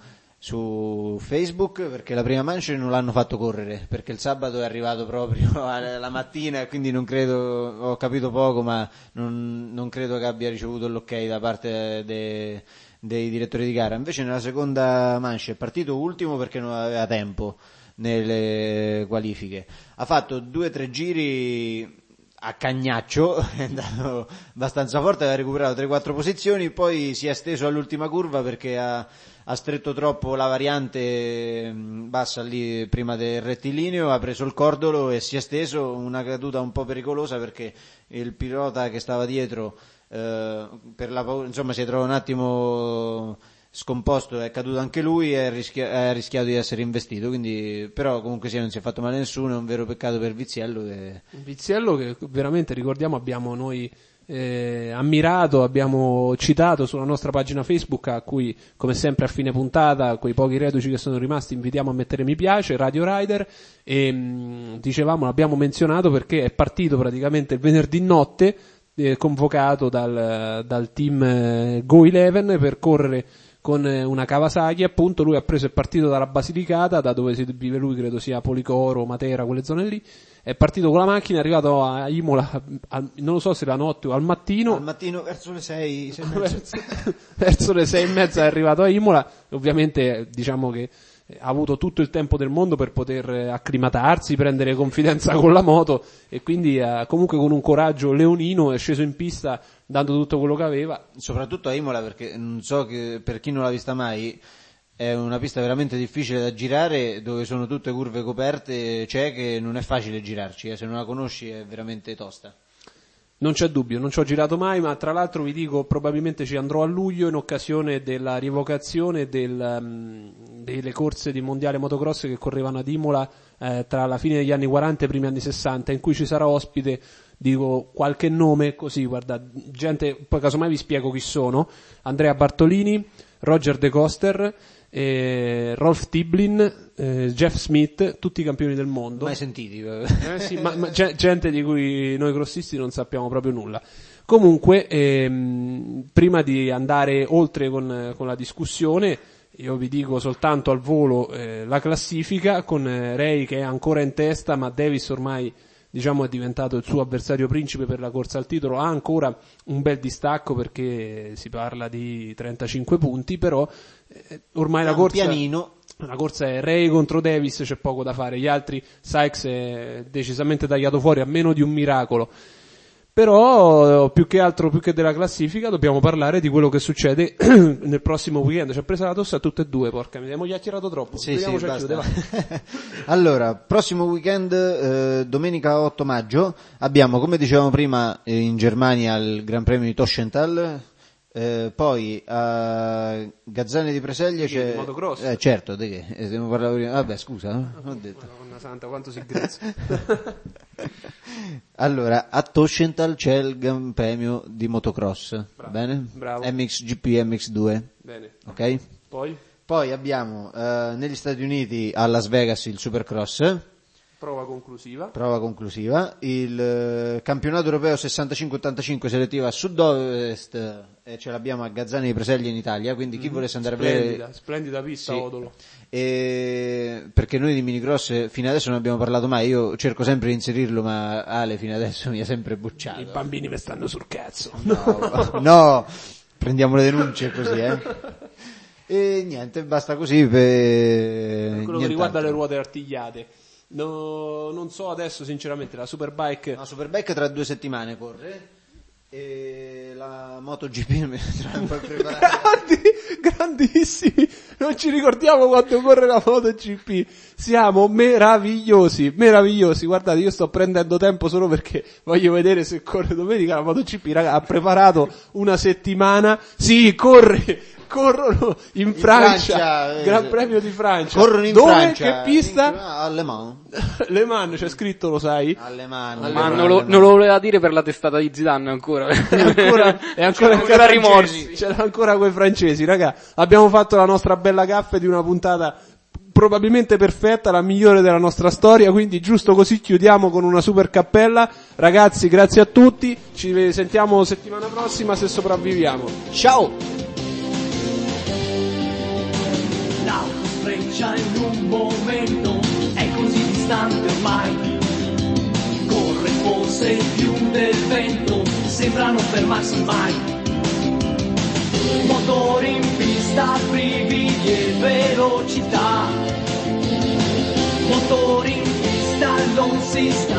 su Facebook, perché la prima manche non l'hanno fatto correre, perché il sabato è arrivato proprio la mattina, e quindi non credo, ho capito poco, ma non, non credo che abbia ricevuto l'ok da parte de, dei direttori di gara. Invece nella seconda manche è partito ultimo perché non aveva tempo nelle qualifiche, ha fatto due o tre giri a cagnaccio, è andato abbastanza forte, aveva recuperato tre quattro posizioni, poi si è steso all'ultima curva perché ha, ha stretto troppo la variante bassa lì prima del rettilineo, ha preso il cordolo e si è steso, una caduta un po' pericolosa perché il pilota che stava dietro eh, per la paura, insomma si è trovato un attimo scomposto, è caduto anche lui e ha rischiato, ha rischiato di essere investito, quindi però comunque sia non si è fatto male a nessuno, è un vero peccato per Viziello. Che... Viziello che veramente, ricordiamo, abbiamo noi eh, ammirato, abbiamo citato sulla nostra pagina Facebook, a cui come sempre a fine puntata, quei pochi reduci che sono rimasti, invitiamo a mettere mi piace, Radio Rider, e mh, dicevamo, l'abbiamo menzionato perché è partito praticamente il venerdì notte, eh, convocato dal, dal team eh, Go undici per correre con una Kawasaki, appunto. Lui ha preso, è partito dalla Basilicata, da dove si vive lui, credo sia Policoro, Matera, quelle zone lì, è partito con la macchina, è arrivato a Imola, a, non lo so se la notte o al mattino, al mattino verso le sei, sei verso, verso le sei e mezza è arrivato a Imola, ovviamente diciamo che ha avuto tutto il tempo del mondo per poter acclimatarsi, prendere confidenza con la moto, e quindi eh, comunque con un coraggio leonino è sceso in pista dando tutto quello che aveva. Soprattutto a Imola, perché non so che per chi non l'ha vista mai, è una pista veramente difficile da girare, dove sono tutte curve coperte, cieche, non è facile girarci, eh, se non la conosci è veramente tosta. Non c'è dubbio, non ci ho girato mai, ma tra l'altro vi dico, probabilmente ci andrò a luglio in occasione della rievocazione del, um, delle corse di mondiale motocross che correvano ad Imola eh, tra la fine degli anni quaranta e i primi anni sessanta, in cui ci sarà ospite, dico qualche nome così, guarda, gente, poi casomai vi spiego chi sono: Andrea Bartolini, Roger De Coster, eh, Rolf Tiblin, eh, Jeff Smith, tutti campioni del mondo. Mai sentiti? Eh sì, ma, ma gente di cui noi crossisti non sappiamo proprio nulla. Comunque, ehm, prima di andare oltre con, con la discussione, io vi dico soltanto al volo eh, la classifica, con eh, Ray che è ancora in testa, ma Davis ormai diciamo è diventato il suo avversario principe per la corsa al titolo, ha ancora un bel distacco perché si parla di trentacinque punti, però eh, ormai la corsa, pianino. la corsa è Ray contro Davis, c'è poco da fare, gli altri Sykes è decisamente tagliato fuori a meno di un miracolo. Però più che altro, più che della classifica, dobbiamo parlare di quello che succede nel prossimo weekend. Ci ha presa la tosse a tutte e due, porca mi abbiamo chiacchierato troppo. Sì, Vediamo sì, se chiude, basta. Allora, prossimo weekend, eh, domenica otto maggio, abbiamo, come dicevamo prima, eh, in Germania il Gran Premio di Toschenthal, eh, poi a Gazzane di Preseglie c'è... Di motocross? Eh, certo, di che? Eh, stiamo parlando prima. Vabbè, scusa, no? Ho detto. Madonna santa, quanto si grezza. Allora, a Toschenthal c'è il Gran Premio di motocross, Bravo. bene? Bravo. M X G P M X due. Bene. Ok? Poi? Poi abbiamo eh, negli Stati Uniti a Las Vegas il Supercross, Prova conclusiva. prova conclusiva, il eh, campionato europeo sessantacinque ottantacinque selettiva a sud-ovest, e ce l'abbiamo a Gazzani di Preseglie in Italia, quindi chi Mhm. volesse andare Splendida, a vedere... splendida pista, Sì. Odolo. E perché noi di minicross fino adesso non abbiamo parlato mai, io cerco sempre di inserirlo, ma Ale fino adesso mi ha sempre bocciato. I bambini mi stanno sul cazzo. No, no, prendiamo le denunce così, eh. E niente, basta così per, Per quello che nient'altro. riguarda le ruote artigliate. No, non so adesso sinceramente la Superbike. La Superbike tra due settimane corre e la MotoGP mi sarà un po' preparata. Grandi, grandissimi, non ci ricordiamo quando corre la MotoGP, siamo meravigliosi, meravigliosi, guardate io sto prendendo tempo solo perché voglio vedere se corre domenica la MotoGP, raga, ha preparato una settimana, sì, corre, corrono in, In Francia, Francia, eh, Gran Premio di Francia, Corrono in dove, Francia, che pista? in- a Le Mans. Le Mans, c'è scritto, lo sai? Alle mani. Alle Ma mani. non lo, non lo voleva dire per la testata di Zidane ancora. È ancora, è ancora, C'erano ancora francesi, rimorsi. c'erano ancora quei francesi, raga. Abbiamo fatto la nostra bella gaffe di una puntata probabilmente perfetta, la migliore della nostra storia, quindi giusto così chiudiamo con una super cappella. Ragazzi, grazie a tutti, ci sentiamo settimana prossima se sopravviviamo. Ciao! L'auto sfreccia in un momento, è così distante ormai. Corre forse più del vento, sembra non fermarsi mai. Motori in pista, brividi e velocità. Motori in pista, non si sta.